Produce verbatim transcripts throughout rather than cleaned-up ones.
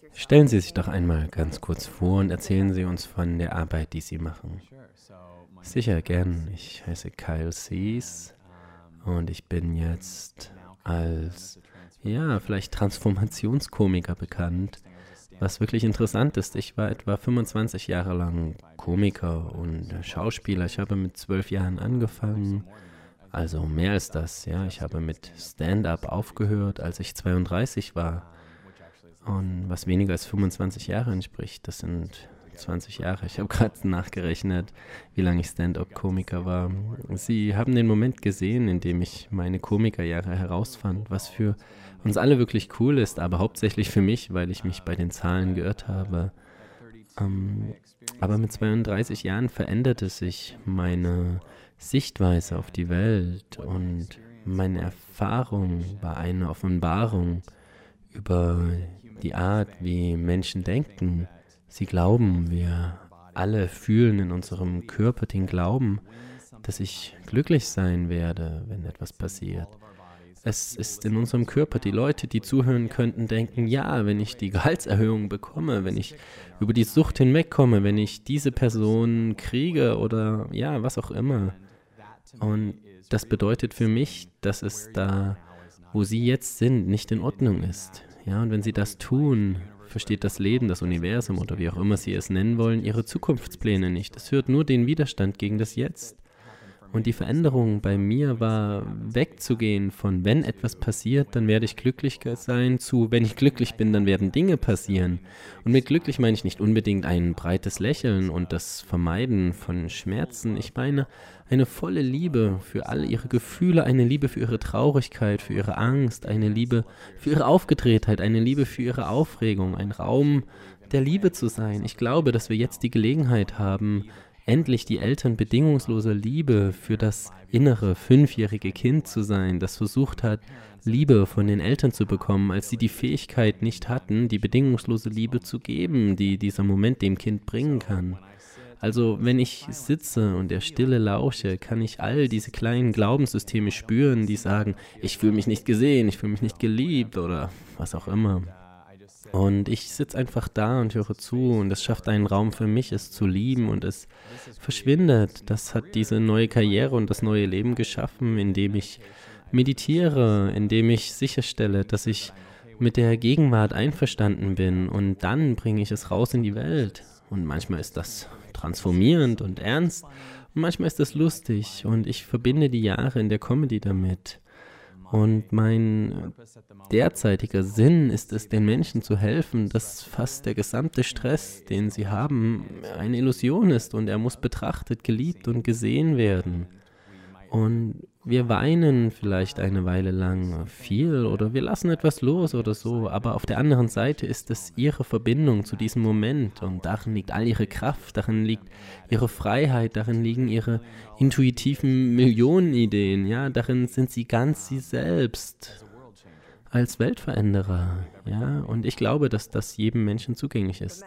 Stellen Sie sich doch einmal ganz kurz vor und erzählen Sie uns von der Arbeit, die Sie machen. Sicher, gern. Ich heiße Kyle Cease und ich bin jetzt als, ja, vielleicht Transformationskomiker bekannt. Was wirklich interessant ist, ich war etwa fünfundzwanzig Jahre lang Komiker und Schauspieler. Ich habe mit zwölf Jahren angefangen, also mehr als das, ja. Ich habe mit Stand-up aufgehört, als ich zweiunddreißig war. Und was weniger als fünfundzwanzig Jahre entspricht, das sind zwanzig Jahre. Ich habe gerade nachgerechnet, wie lange ich Stand-up-Komiker war. Sie haben den Moment gesehen, in dem ich meine Komikerjahre herausfand, was für uns alle wirklich cool ist, aber hauptsächlich für mich, weil ich mich bei den Zahlen geirrt habe. Ähm, aber mit zweiunddreißig Jahren veränderte sich meine Sichtweise auf die Welt und meine Erfahrung war eine Offenbarung über die Art, wie Menschen denken. Sie glauben, wir alle fühlen in unserem Körper den Glauben, dass ich glücklich sein werde, wenn etwas passiert. Es ist in unserem Körper. Die Leute, die zuhören könnten, denken, ja, wenn ich die Gehaltserhöhung bekomme, wenn ich über die Sucht hinwegkomme, wenn ich diese Person kriege oder ja, was auch immer. Und das bedeutet für mich, dass es da, wo sie jetzt sind, nicht in Ordnung ist. Ja, und wenn sie das tun, versteht das Leben, das Universum oder wie auch immer sie es nennen wollen, ihre Zukunftspläne nicht. Es hört nur den Widerstand gegen das Jetzt. Und die Veränderung bei mir war, wegzugehen von, wenn etwas passiert, dann werde ich glücklich sein, zu, wenn ich glücklich bin, dann werden Dinge passieren. Und mit glücklich meine ich nicht unbedingt ein breites Lächeln und das Vermeiden von Schmerzen. Ich meine eine volle Liebe für alle ihre Gefühle, eine Liebe für ihre Traurigkeit, für ihre Angst, eine Liebe für ihre Aufgedrehtheit, eine Liebe für ihre Aufregung, ein Raum der Liebe zu sein. Ich glaube, dass wir jetzt die Gelegenheit haben, endlich die Eltern bedingungslose Liebe für das innere fünfjährige Kind zu sein, das versucht hat, Liebe von den Eltern zu bekommen, als sie die Fähigkeit nicht hatten, die bedingungslose Liebe zu geben, die dieser Moment dem Kind bringen kann. Also wenn ich sitze und der Stille lausche, kann ich all diese kleinen Glaubenssysteme spüren, die sagen, ich fühle mich nicht gesehen, ich fühle mich nicht geliebt oder was auch immer. Und ich sitze einfach da und höre zu und es schafft einen Raum für mich, es zu lieben und es verschwindet. Das hat diese neue Karriere und das neue Leben geschaffen, indem ich meditiere, indem ich sicherstelle, dass ich mit der Gegenwart einverstanden bin und dann bringe ich es raus in die Welt. Und manchmal ist das transformierend und ernst und manchmal ist das lustig und ich verbinde die Jahre in der Comedy damit. Und mein derzeitiger Sinn ist es, den Menschen zu helfen, dass fast der gesamte Stress, den sie haben, eine Illusion ist und er muss betrachtet, geliebt und gesehen werden. Und wir weinen vielleicht eine Weile lang viel oder wir lassen etwas los oder so, aber auf der anderen Seite ist es ihre Verbindung zu diesem Moment und darin liegt all ihre Kraft, darin liegt ihre Freiheit, darin liegen ihre intuitiven Millionenideen, ja, darin sind sie ganz sie selbst als Weltveränderer, ja, und ich glaube, dass das jedem Menschen zugänglich ist.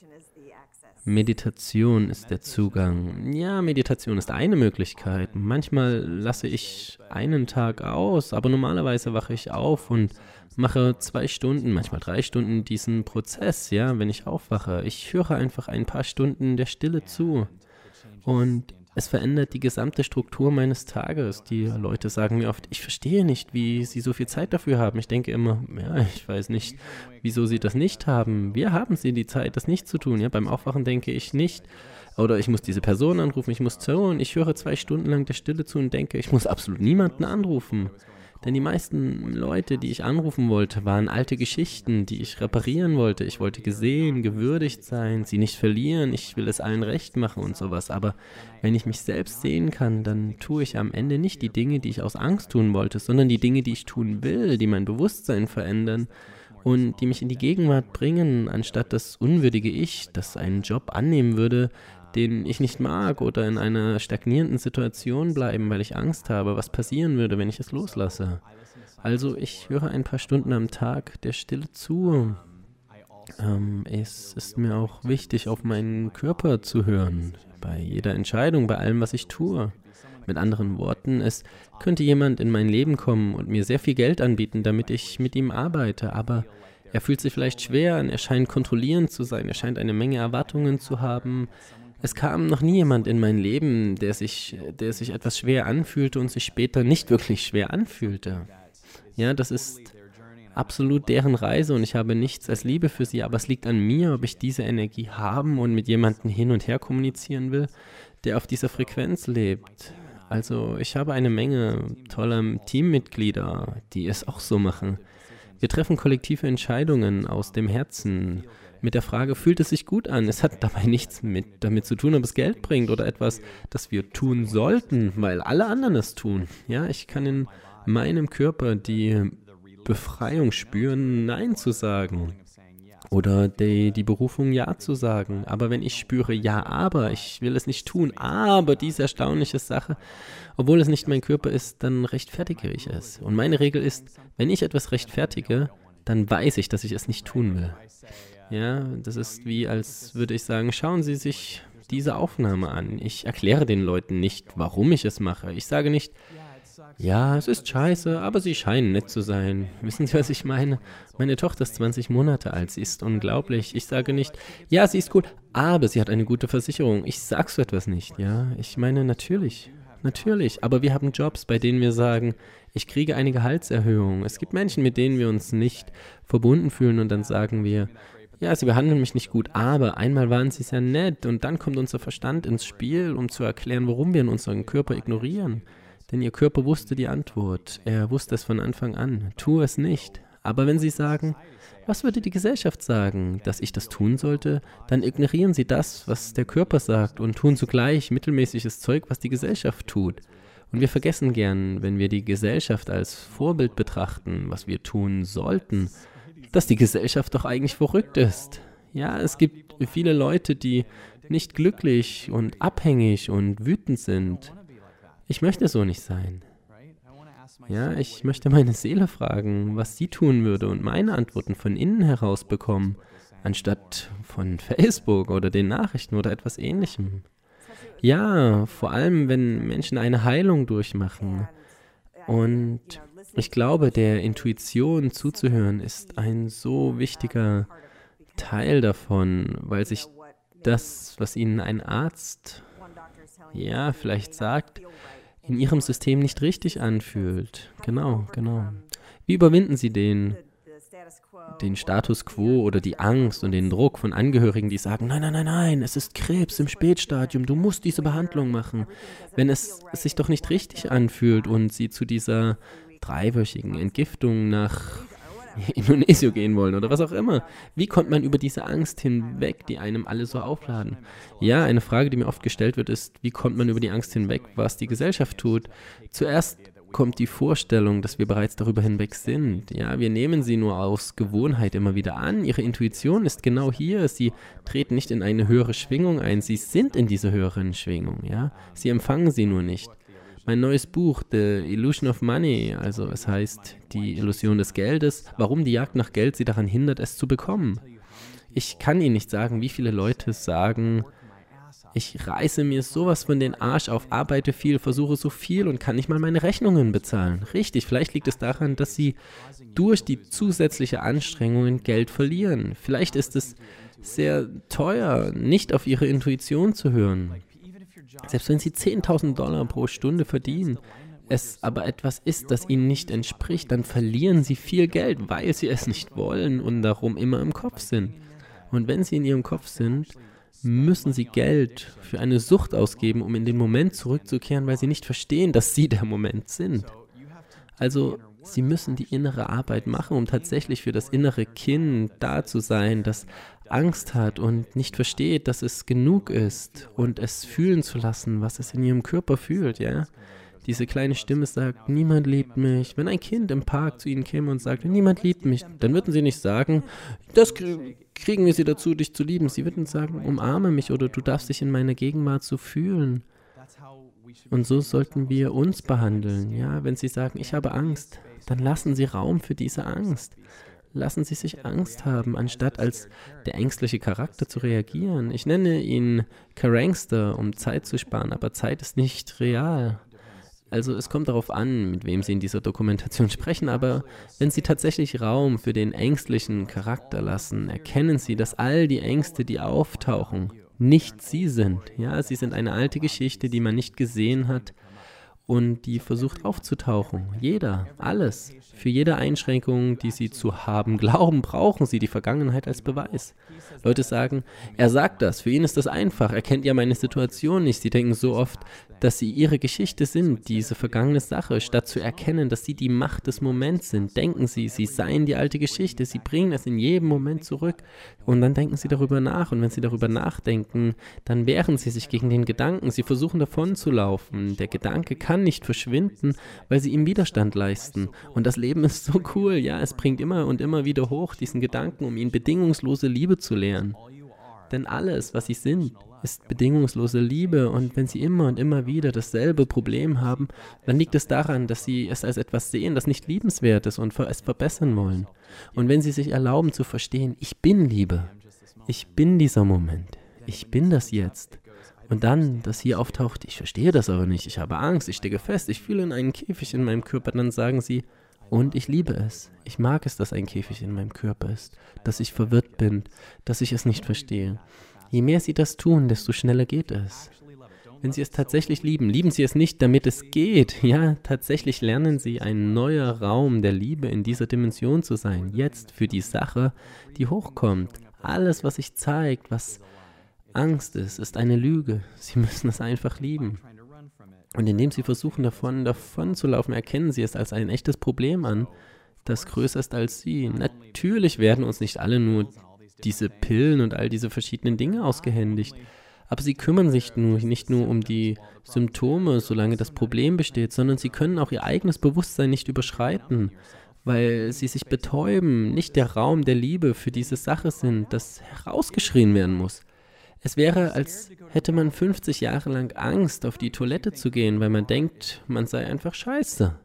Meditation ist der Zugang. Ja, Meditation ist eine Möglichkeit. Manchmal lasse ich einen Tag aus, aber normalerweise wache ich auf und mache zwei Stunden, manchmal drei Stunden diesen Prozess, ja, wenn ich aufwache. Ich höre einfach ein paar Stunden der Stille zu und es verändert die gesamte Struktur meines Tages. Die Leute sagen mir oft, ich verstehe nicht, wie sie so viel Zeit dafür haben. Ich denke immer, ja, ich weiß nicht, wieso sie das nicht haben. Wir haben sie die Zeit, das nicht zu tun. Ja, beim Aufwachen denke ich nicht, oder ich muss diese Person anrufen, ich muss so und ich höre zwei Stunden lang der Stille zu und denke, ich muss absolut niemanden anrufen. Denn die meisten Leute, die ich anrufen wollte, waren alte Geschichten, die ich reparieren wollte. Ich wollte gesehen, gewürdigt sein, sie nicht verlieren. Ich will es allen recht machen und sowas. Aber wenn ich mich selbst sehen kann, dann tue ich am Ende nicht die Dinge, die ich aus Angst tun wollte, sondern die Dinge, die ich tun will, die mein Bewusstsein verändern und die mich in die Gegenwart bringen, anstatt das unwürdige Ich, das einen Job annehmen würde, den ich nicht mag oder in einer stagnierenden Situation bleiben, weil ich Angst habe, was passieren würde, wenn ich es loslasse. Also ich höre ein paar Stunden am Tag der Stille zu. Ähm, es ist mir auch wichtig, auf meinen Körper zu hören, bei jeder Entscheidung, bei allem, was ich tue. Mit anderen Worten, es könnte jemand in mein Leben kommen und mir sehr viel Geld anbieten, damit ich mit ihm arbeite, aber Er fühlt sich vielleicht schwer an, er scheint kontrollierend zu sein, er scheint eine Menge Erwartungen zu haben. Es kam noch nie jemand in mein Leben, der sich, der sich etwas schwer anfühlte und sich später nicht wirklich schwer anfühlte. Ja, das ist absolut deren Reise und ich habe nichts als Liebe für sie, aber es liegt an mir, ob ich diese Energie haben und mit jemandem hin und her kommunizieren will, der auf dieser Frequenz lebt. Also ich habe eine Menge toller Teammitglieder, die es auch so machen. Wir treffen kollektive Entscheidungen aus dem Herzen mit der Frage, fühlt es sich gut an? Es hat dabei nichts mit, damit zu tun, ob es Geld bringt oder etwas, das wir tun sollten, weil alle anderen es tun. Ja, ich kann in meinem Körper die Befreiung spüren, Nein zu sagen. Oder die, die Berufung Ja zu sagen. Aber wenn ich spüre, ja, aber, ich will es nicht tun, aber diese erstaunliche Sache, obwohl es nicht mein Körper ist, dann rechtfertige ich es. Und meine Regel ist, wenn ich etwas rechtfertige, dann weiß ich, dass ich es nicht tun will. Ja, das ist wie, als würde ich sagen, schauen Sie sich diese Aufnahme an. Ich erkläre den Leuten nicht, warum ich es mache. Ich sage nicht, ja, es ist scheiße, aber sie scheinen nett zu sein. Wissen Sie, was ich meine? Meine Tochter ist zwanzig Monate alt, sie ist unglaublich. Ich sage nicht, ja, sie ist cool, aber sie hat eine gute Versicherung. Ich sag so etwas nicht, ja. Ich meine, natürlich, natürlich. Aber wir haben Jobs, bei denen wir sagen, ich kriege eine Gehaltserhöhung. Es gibt Menschen, mit denen wir uns nicht verbunden fühlen und dann sagen wir, ja, sie behandeln mich nicht gut, aber einmal waren sie sehr nett und dann kommt unser Verstand ins Spiel, um zu erklären, warum wir in unseren Körper ignorieren. Denn ihr Körper wusste die Antwort. Er wusste es von Anfang an. Tu es nicht. Aber wenn Sie sagen, was würde die Gesellschaft sagen, dass ich das tun sollte, dann ignorieren Sie das, was der Körper sagt und tun zugleich mittelmäßiges Zeug, was die Gesellschaft tut. Und wir vergessen gern, wenn wir die Gesellschaft als Vorbild betrachten, was wir tun sollten, dass die Gesellschaft doch eigentlich verrückt ist. Ja, es gibt viele Leute, die nicht glücklich und abhängig und wütend sind. Ich möchte so nicht sein. Ja, ich möchte meine Seele fragen, was sie tun würde und meine Antworten von innen heraus bekommen, anstatt von Facebook oder den Nachrichten oder etwas Ähnlichem. Ja, vor allem, wenn Menschen eine Heilung durchmachen. Und ich glaube, der Intuition zuzuhören ist ein so wichtiger Teil davon, weil sich das, was ihnen ein Arzt, ja, vielleicht sagt, in ihrem System nicht richtig anfühlt. Genau, genau. Wie überwinden Sie den, den Status quo oder die Angst und den Druck von Angehörigen, die sagen, nein, nein, nein, nein, es ist Krebs im Spätstadium, du musst diese Behandlung machen, wenn es, es sich doch nicht richtig anfühlt und Sie zu dieser dreiwöchigen Entgiftung nach Indonesien gehen wollen oder was auch immer. Wie kommt man über diese Angst hinweg, die einem alle so aufladen? Ja, eine Frage, die mir oft gestellt wird, ist, wie kommt man über die Angst hinweg, was die Gesellschaft tut? Zuerst kommt die Vorstellung, dass wir bereits darüber hinweg sind. Ja, wir nehmen sie nur aus Gewohnheit immer wieder an. Ihre Intuition ist genau hier. Sie treten nicht in eine höhere Schwingung ein. Sie sind in dieser höheren Schwingung. Ja, sie empfangen sie nur nicht. Mein neues Buch, The Illusion of Money, also es heißt die Illusion des Geldes, warum die Jagd nach Geld sie daran hindert, es zu bekommen. Ich kann Ihnen nicht sagen, wie viele Leute sagen, ich reiße mir sowas von den Arsch auf, arbeite viel, versuche so viel und kann nicht mal meine Rechnungen bezahlen. Richtig, vielleicht liegt es daran, dass sie durch die zusätzliche Anstrengungen Geld verlieren. Vielleicht ist es sehr teuer, nicht auf ihre Intuition zu hören. Selbst wenn sie zehntausend Dollar pro Stunde verdienen, es aber etwas ist, das ihnen nicht entspricht, dann verlieren sie viel Geld, weil sie es nicht wollen und darum immer im Kopf sind. Und wenn sie in ihrem Kopf sind, müssen sie Geld für eine Sucht ausgeben, um in den Moment zurückzukehren, weil sie nicht verstehen, dass sie der Moment sind. Also, sie müssen die innere Arbeit machen, um tatsächlich für das innere Kind da zu sein, das Angst hat und nicht versteht, dass es genug ist und es fühlen zu lassen, was es in ihrem Körper fühlt, ja. Diese kleine Stimme sagt, niemand liebt mich. Wenn ein Kind im Park zu ihnen käme und sagt, niemand liebt mich, dann würden sie nicht sagen, das kriegen wir sie dazu, dich zu lieben. Sie würden sagen, umarme mich oder du darfst dich in meiner Gegenwart so fühlen. Und so sollten wir uns behandeln, ja. Wenn sie sagen, ich habe Angst, dann lassen sie Raum für diese Angst. Lassen Sie sich Angst haben, anstatt als der ängstliche Charakter zu reagieren. Ich nenne ihn Karangster, um Zeit zu sparen, aber Zeit ist nicht real. Also es kommt darauf an, mit wem Sie in dieser Dokumentation sprechen, aber wenn Sie tatsächlich Raum für den ängstlichen Charakter lassen, erkennen Sie, dass all die Ängste, die auftauchen, nicht Sie sind. Ja, sie sind eine alte Geschichte, die man nicht gesehen hat und die versucht aufzutauchen. Jeder, alles. Für jede Einschränkung, die Sie zu haben glauben, brauchen Sie die Vergangenheit als Beweis. Leute sagen, er sagt das, für ihn ist das einfach, er kennt ja meine Situation nicht. Sie denken so oft, dass sie ihre Geschichte sind, diese vergangene Sache. Statt zu erkennen, dass sie die Macht des Moments sind, denken sie, sie seien die alte Geschichte. Sie bringen es in jedem Moment zurück und dann denken sie darüber nach. Und wenn sie darüber nachdenken, dann wehren sie sich gegen den Gedanken. Sie versuchen davon zu laufen. Der Gedanke kann nicht verschwinden, weil sie ihm Widerstand leisten. Und das Leben ist so cool, ja, es bringt immer und immer wieder hoch diesen Gedanken, um ihnen bedingungslose Liebe zu lehren. Denn alles, was sie sind, ist bedingungslose Liebe und wenn sie immer und immer wieder dasselbe Problem haben, dann liegt es daran, dass sie es als etwas sehen, das nicht liebenswert ist und es verbessern wollen. Und wenn sie sich erlauben zu verstehen, ich bin Liebe, ich bin dieser Moment, ich bin das jetzt. Und dann, dass hier auftaucht, ich verstehe das aber nicht, ich habe Angst, ich stecke fest, ich fühle in einen Käfig in meinem Körper, dann sagen sie, und ich liebe es. Ich mag es, dass ein Käfig in meinem Körper ist, dass ich verwirrt bin, dass ich es nicht verstehe. Je mehr sie das tun, desto schneller geht es. Wenn sie es tatsächlich lieben, lieben sie es nicht, damit es geht. Ja, tatsächlich lernen sie, ein neuer Raum der Liebe in dieser Dimension zu sein. Jetzt für die Sache, die hochkommt. Alles, was sich zeigt, was Angst ist, ist eine Lüge. Sie müssen es einfach lieben. Und indem sie versuchen, davon, davon zu laufen, erkennen sie es als ein echtes Problem an, das größer ist als sie. Natürlich werden uns nicht alle nur diese Pillen und all diese verschiedenen Dinge ausgehändigt. Aber sie kümmern sich nur, nicht nur um die Symptome, solange das Problem besteht, sondern sie können auch ihr eigenes Bewusstsein nicht überschreiten, weil sie sich betäuben, nicht der Raum der Liebe für diese Sache sind, das herausgeschrien werden muss. Es wäre, als hätte man fünfzig Jahre lang Angst, auf die Toilette zu gehen, weil man denkt, man sei einfach scheiße.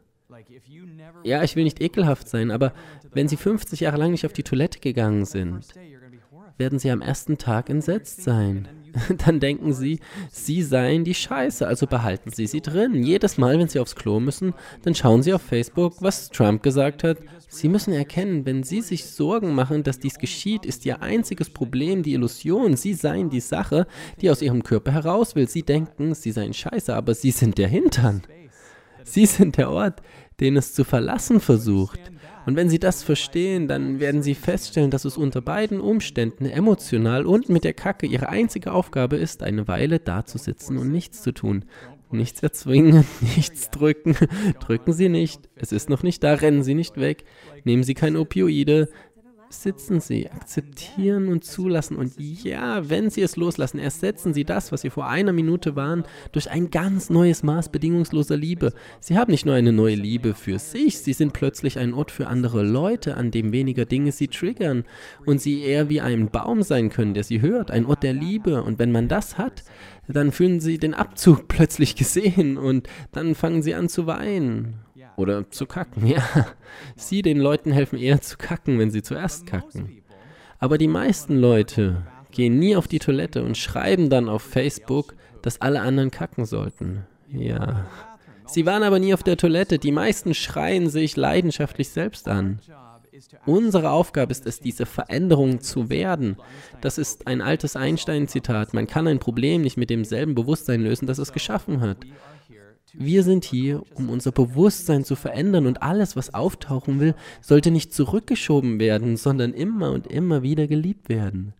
Ja, ich will nicht ekelhaft sein, aber wenn Sie fünfzig Jahre lang nicht auf die Toilette gegangen sind, werden Sie am ersten Tag entsetzt sein. Dann denken Sie, Sie seien die Scheiße, also behalten Sie sie drin. Jedes Mal, wenn Sie aufs Klo müssen, dann schauen Sie auf Facebook, was Trump gesagt hat. Sie müssen erkennen, wenn Sie sich Sorgen machen, dass dies geschieht, ist Ihr einziges Problem die Illusion. Sie seien die Sache, die aus Ihrem Körper heraus will. Sie denken, Sie seien Scheiße, aber Sie sind der Hintern. Sie sind der Ort, den es zu verlassen versucht. Und wenn Sie das verstehen, dann werden Sie feststellen, dass es unter beiden Umständen emotional und mit der Kacke Ihre einzige Aufgabe ist, eine Weile dazusitzen und nichts zu tun. Nichts erzwingen, nichts drücken. Drücken Sie nicht. Es ist noch nicht da, rennen Sie nicht weg. Nehmen Sie keine Opioide. Sitzen Sie, akzeptieren und zulassen und ja, wenn Sie es loslassen, ersetzen Sie das, was Sie vor einer Minute waren, durch ein ganz neues Maß bedingungsloser Liebe. Sie haben nicht nur eine neue Liebe für sich, Sie sind plötzlich ein Ort für andere Leute, an dem weniger Dinge Sie triggern und Sie eher wie ein Baum sein können, der Sie hört, ein Ort der Liebe und wenn man das hat, dann fühlen Sie den Abzug plötzlich gesehen und dann fangen Sie an zu weinen. Oder zu kacken, ja. Sie den Leuten helfen eher zu kacken, wenn sie zuerst kacken. Aber die meisten Leute gehen nie auf die Toilette und schreiben dann auf Facebook, dass alle anderen kacken sollten. Ja. Sie waren aber nie auf der Toilette. Die meisten schreien sich leidenschaftlich selbst an. Unsere Aufgabe ist es, diese Veränderung zu werden. Das ist ein altes Einstein-Zitat. Man kann ein Problem nicht mit demselben Bewusstsein lösen, das es geschaffen hat. Wir sind hier, um unser Bewusstsein zu verändern und alles, was auftauchen will, sollte nicht zurückgeschoben werden, sondern immer und immer wieder geliebt werden.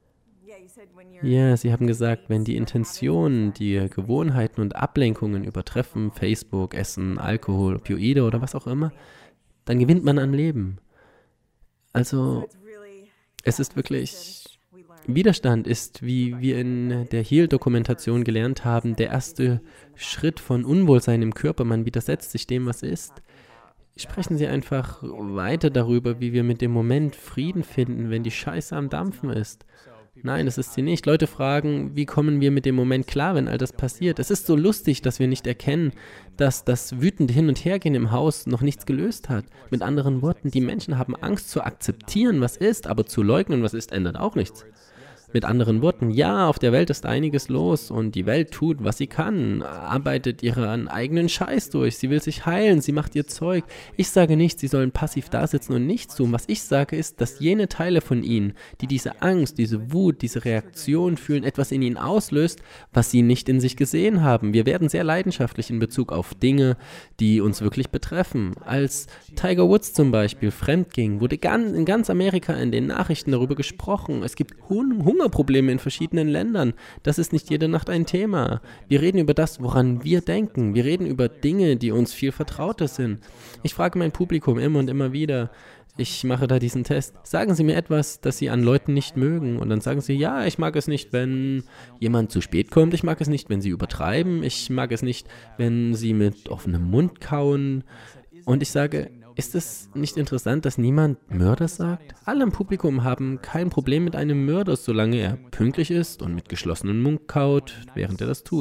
Ja, Sie haben gesagt, wenn die Intentionen, die Gewohnheiten und Ablenkungen übertreffen, Facebook, Essen, Alkohol, Opioide oder was auch immer, dann gewinnt man an Leben. Also, es ist wirklich... Widerstand ist, wie wir in der Heal-Dokumentation gelernt haben, der erste Schritt von Unwohlsein im Körper. Man widersetzt sich dem, was ist. Sprechen Sie einfach weiter darüber, wie wir mit dem Moment Frieden finden, wenn die Scheiße am Dampfen ist. Nein, das ist sie nicht. Leute fragen, wie kommen wir mit dem Moment klar, wenn all das passiert? Es ist so lustig, dass wir nicht erkennen, dass das wütende Hin- und Hergehen im Haus noch nichts gelöst hat. Mit anderen Worten, die Menschen haben Angst zu akzeptieren, was ist, aber zu leugnen, was ist, ändert auch nichts. Mit anderen Worten, ja, auf der Welt ist einiges los und die Welt tut, was sie kann, arbeitet ihren eigenen Scheiß durch, sie will sich heilen, sie macht ihr Zeug. Ich sage nicht, sie sollen passiv da sitzen und nichts tun. Was ich sage ist, dass jene Teile von ihnen, die diese Angst, diese Wut, diese Reaktion fühlen, etwas in ihnen auslöst, was sie nicht in sich gesehen haben. Wir werden sehr leidenschaftlich in Bezug auf Dinge, die uns wirklich betreffen. Als Tiger Woods zum Beispiel fremdging, wurde ganz, in ganz Amerika in den Nachrichten darüber gesprochen. Es gibt Hunger Hungerprobleme in verschiedenen Ländern. Das ist nicht jede Nacht ein Thema. Wir reden über das, woran wir denken. Wir reden über Dinge, die uns viel vertrauter sind. Ich frage mein Publikum immer und immer wieder, ich mache da diesen Test, sagen Sie mir etwas, das Sie an Leuten nicht mögen. Und dann sagen sie, ja, ich mag es nicht, wenn jemand zu spät kommt. Ich mag es nicht, wenn sie übertreiben. Ich mag es nicht, wenn sie mit offenem Mund kauen. Und ich sage, ist es nicht interessant, dass niemand Mörder sagt? Alle im Publikum haben kein Problem mit einem Mörder, solange er pünktlich ist und mit geschlossenem Mund kaut, während er das tut.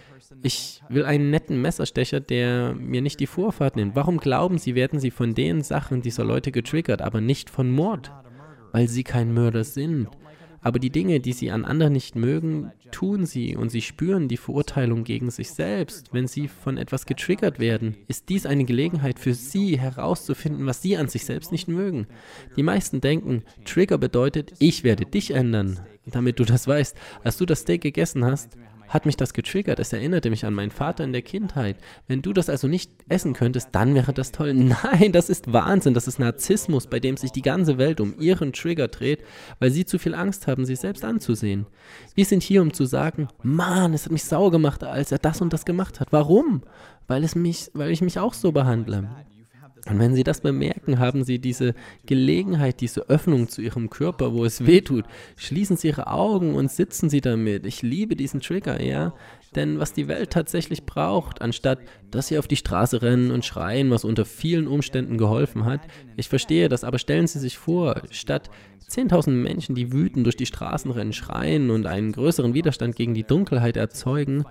Ich will einen netten Messerstecher, der mir nicht die Vorfahrt nimmt. Warum glauben Sie, werden Sie von den Sachen dieser Leute getriggert, aber nicht von Mord? Weil sie kein Mörder sind. Aber die Dinge, die sie an anderen nicht mögen, tun sie und sie spüren die Verurteilung gegen sich selbst. Wenn sie von etwas getriggert werden, ist dies eine Gelegenheit für sie herauszufinden, was sie an sich selbst nicht mögen. Die meisten denken, Trigger bedeutet, ich werde dich ändern. Damit du das weißt, als du das Steak gegessen hast, hat mich das getriggert. Es erinnerte mich an meinen Vater in der Kindheit. Wenn du das also nicht essen könntest, dann wäre das toll. Nein, das ist Wahnsinn. Das ist Narzissmus, bei dem sich die ganze Welt um ihren Trigger dreht, weil sie zu viel Angst haben, sich selbst anzusehen. Wir sind hier, um zu sagen, Mann, es hat mich sauer gemacht, als er das und das gemacht hat. Warum? Weil es mich, weil ich mich auch so behandle. Und wenn Sie das bemerken, haben Sie diese Gelegenheit, diese Öffnung zu Ihrem Körper, wo es weh tut. Schließen Sie Ihre Augen und sitzen Sie damit. Ich liebe diesen Trigger, ja. Denn was die Welt tatsächlich braucht, anstatt dass Sie auf die Straße rennen und schreien, was unter vielen Umständen geholfen hat, ich verstehe das, aber stellen Sie sich vor, statt zehntausend Menschen, die wütend durch die Straßen rennen, schreien und einen größeren Widerstand gegen die Dunkelheit erzeugen,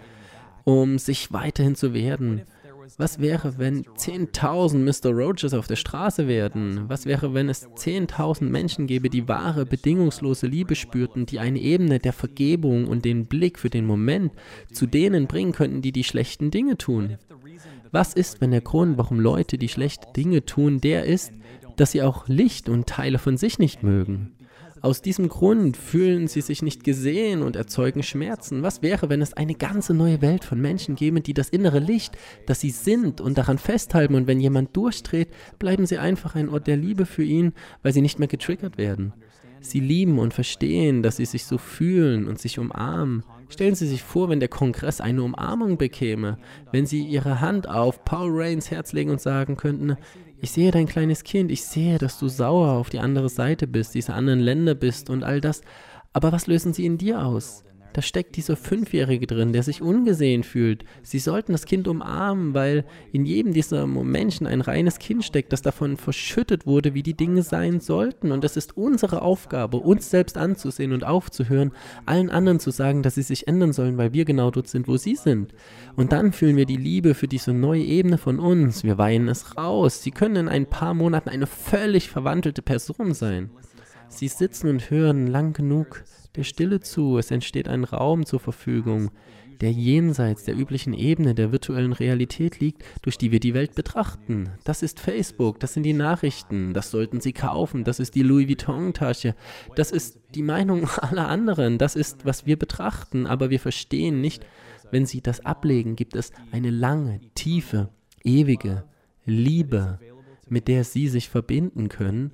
um sich weiterhin zu wehren. Was wäre, wenn zehntausend Mister Rogers auf der Straße werden? Was wäre, wenn es zehntausend Menschen gäbe, die wahre, bedingungslose Liebe spürten, die eine Ebene der Vergebung und den Blick für den Moment zu denen bringen könnten, die die schlechten Dinge tun? Was ist, wenn der Grund, warum Leute die schlechten Dinge tun, der ist, dass sie auch Licht und Teile von sich nicht mögen? Aus diesem Grund fühlen sie sich nicht gesehen und erzeugen Schmerzen. Was wäre, wenn es eine ganze neue Welt von Menschen gäbe, die das innere Licht, das sie sind und daran festhalten, und wenn jemand durchdreht, bleiben sie einfach ein Ort der Liebe für ihn, weil sie nicht mehr getriggert werden. Sie lieben und verstehen, dass sie sich so fühlen und sich umarmen. Stellen Sie sich vor, wenn der Kongress eine Umarmung bekäme, wenn Sie Ihre Hand auf Paul Rains Herz legen und sagen könnten, ich sehe dein kleines Kind, ich sehe, dass du sauer auf die andere Seite bist, diese anderen Länder bist und all das. Aber was lösen sie in dir aus? Da steckt dieser Fünfjährige drin, der sich ungesehen fühlt. Sie sollten das Kind umarmen, weil in jedem dieser Menschen ein reines Kind steckt, das davon verschüttet wurde, wie die Dinge sein sollten. Und es ist unsere Aufgabe, uns selbst anzusehen und aufzuhören, allen anderen zu sagen, dass sie sich ändern sollen, weil wir genau dort sind, wo sie sind. Und dann fühlen wir die Liebe für diese neue Ebene von uns. Wir weinen es raus. Sie können in ein paar Monaten eine völlig verwandelte Person sein. Sie sitzen und hören lang genug der Stille zu, es entsteht ein Raum zur Verfügung, der jenseits der üblichen Ebene der virtuellen Realität liegt, durch die wir die Welt betrachten. Das ist Facebook, das sind die Nachrichten, das sollten Sie kaufen, das ist die Louis Vuitton-Tasche, das ist die Meinung aller anderen, das ist, was wir betrachten, aber wir verstehen nicht, wenn Sie das ablegen, gibt es eine lange, tiefe, ewige Liebe, mit der Sie sich verbinden können,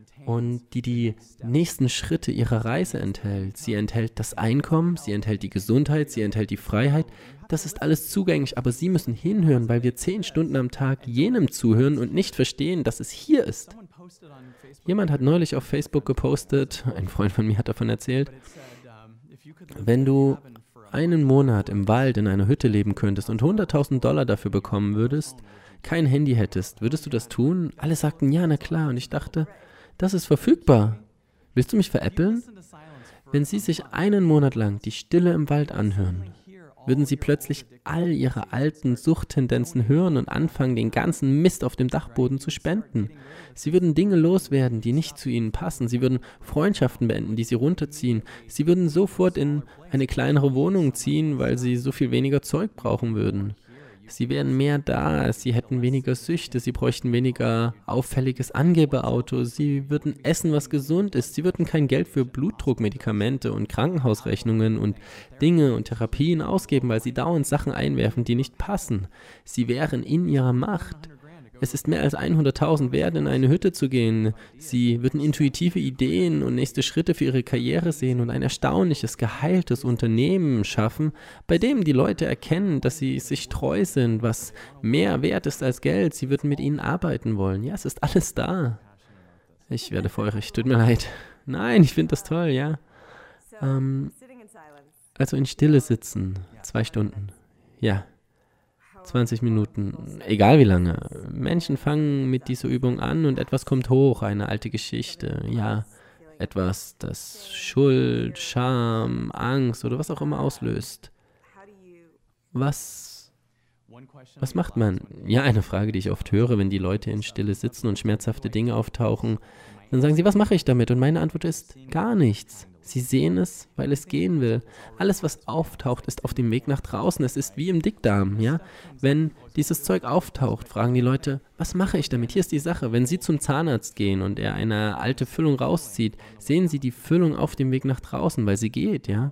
und die die nächsten Schritte ihrer Reise enthält. Sie enthält das Einkommen, sie enthält die Gesundheit, sie enthält die Freiheit. Das ist alles zugänglich, aber Sie müssen hinhören, weil wir zehn Stunden am Tag jenem zuhören und nicht verstehen, dass es hier ist. Jemand hat neulich auf Facebook gepostet, ein Freund von mir hat davon erzählt, wenn du einen Monat im Wald in einer Hütte leben könntest und hunderttausend Dollar dafür bekommen würdest, kein Handy hättest, würdest du das tun? Alle sagten, ja, na klar. Und ich dachte, das ist verfügbar. Willst du mich veräppeln? Wenn Sie sich einen Monat lang die Stille im Wald anhören, würden sie plötzlich all ihre alten Suchttendenzen hören und anfangen, den ganzen Mist auf dem Dachboden zu spenden. Sie würden Dinge loswerden, die nicht zu ihnen passen. Sie würden Freundschaften beenden, die sie runterziehen. Sie würden sofort in eine kleinere Wohnung ziehen, weil sie so viel weniger Zeug brauchen würden. Sie wären mehr da, sie hätten weniger Süchte, sie bräuchten weniger auffälliges Angeberauto, sie würden essen, was gesund ist, sie würden kein Geld für Blutdruckmedikamente und Krankenhausrechnungen und Dinge und Therapien ausgeben, weil sie dauernd Sachen einwerfen, die nicht passen. Sie wären in ihrer Macht. Es ist mehr als hunderttausend wert, in eine Hütte zu gehen. Sie würden intuitive Ideen und nächste Schritte für ihre Karriere sehen und ein erstaunliches, geheiltes Unternehmen schaffen, bei dem die Leute erkennen, dass sie sich treu sind, was mehr wert ist als Geld. Sie würden mit ihnen arbeiten wollen. Ja, es ist alles da. Ich werde feurig, tut mir leid. Nein, ich finde das toll, ja. Ähm, also in Stille sitzen, zwei Stunden. Ja. zwanzig Minuten, egal wie lange. Menschen fangen mit dieser Übung an und etwas kommt hoch, eine alte Geschichte, ja, etwas, das Schuld, Scham, Angst oder was auch immer auslöst. Was, was macht man? Ja, eine Frage, die ich oft höre, wenn die Leute in Stille sitzen und schmerzhafte Dinge auftauchen, dann sagen sie, was mache ich damit? Und meine Antwort ist, gar nichts. Sie sehen es, weil es gehen will. Alles, was auftaucht, ist auf dem Weg nach draußen. Es ist wie im Dickdarm, ja? Wenn dieses Zeug auftaucht, fragen die Leute, was mache ich damit? Hier ist die Sache. Wenn Sie zum Zahnarzt gehen und er eine alte Füllung rauszieht, sehen Sie die Füllung auf dem Weg nach draußen, weil sie geht, ja?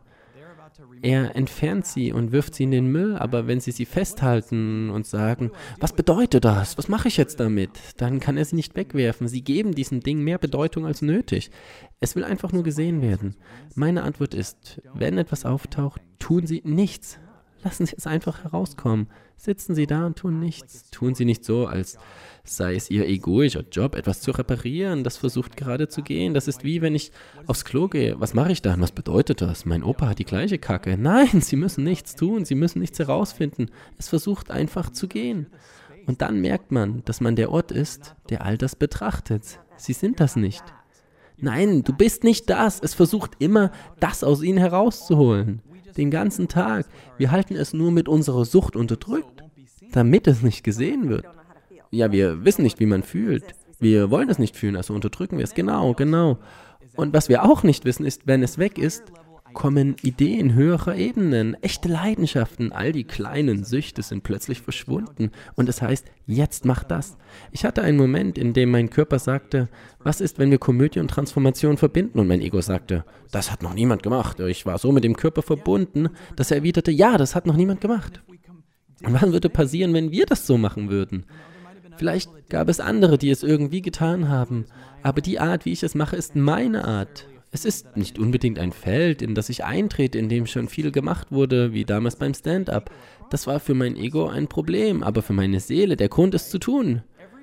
Er entfernt sie und wirft sie in den Müll, aber wenn Sie sie festhalten und sagen, was bedeutet das? Was mache ich jetzt damit? Dann kann er sie nicht wegwerfen. Sie geben diesem Ding mehr Bedeutung als nötig. Es will einfach nur gesehen werden. Meine Antwort ist, wenn etwas auftaucht, tun Sie nichts. Lassen Sie es einfach herauskommen. Sitzen Sie da und tun nichts. Tun Sie nicht so, als sei es Ihr egoischer Job, etwas zu reparieren. Das versucht gerade zu gehen. Das ist wie, wenn ich aufs Klo gehe. Was mache ich dann? Was bedeutet das? Mein Opa hat die gleiche Kacke. Nein, Sie müssen nichts tun. Sie müssen nichts herausfinden. Es versucht einfach zu gehen. Und dann merkt man, dass man der Ort ist, der all das betrachtet. Sie sind das nicht. Nein, du bist nicht das. Es versucht immer, das aus ihnen herauszuholen. Den ganzen Tag. Wir halten es nur mit unserer Sucht unterdrückt, damit es nicht gesehen wird. Ja, wir wissen nicht, wie man fühlt. Wir wollen es nicht fühlen, also unterdrücken wir es. Genau, genau. Und was wir auch nicht wissen, ist, wenn es weg ist, kommen Ideen höherer Ebenen, echte Leidenschaften. All die kleinen Süchte sind plötzlich verschwunden. Und es heißt, jetzt mach das. Ich hatte einen Moment, in dem mein Körper sagte, was ist, wenn wir Komödie und Transformation verbinden? Und mein Ego sagte, das hat noch niemand gemacht. Ich war so mit dem Körper verbunden, dass er erwiderte, ja, das hat noch niemand gemacht. Und was würde passieren, wenn wir das so machen würden? Vielleicht gab es andere, die es irgendwie getan haben. Aber die Art, wie ich es mache, ist meine Art. Es ist nicht unbedingt ein Feld, in das ich eintrete, in dem schon viel gemacht wurde, wie damals beim Stand-up. Das war für mein Ego ein Problem, aber für meine Seele der Grund, es zu tun.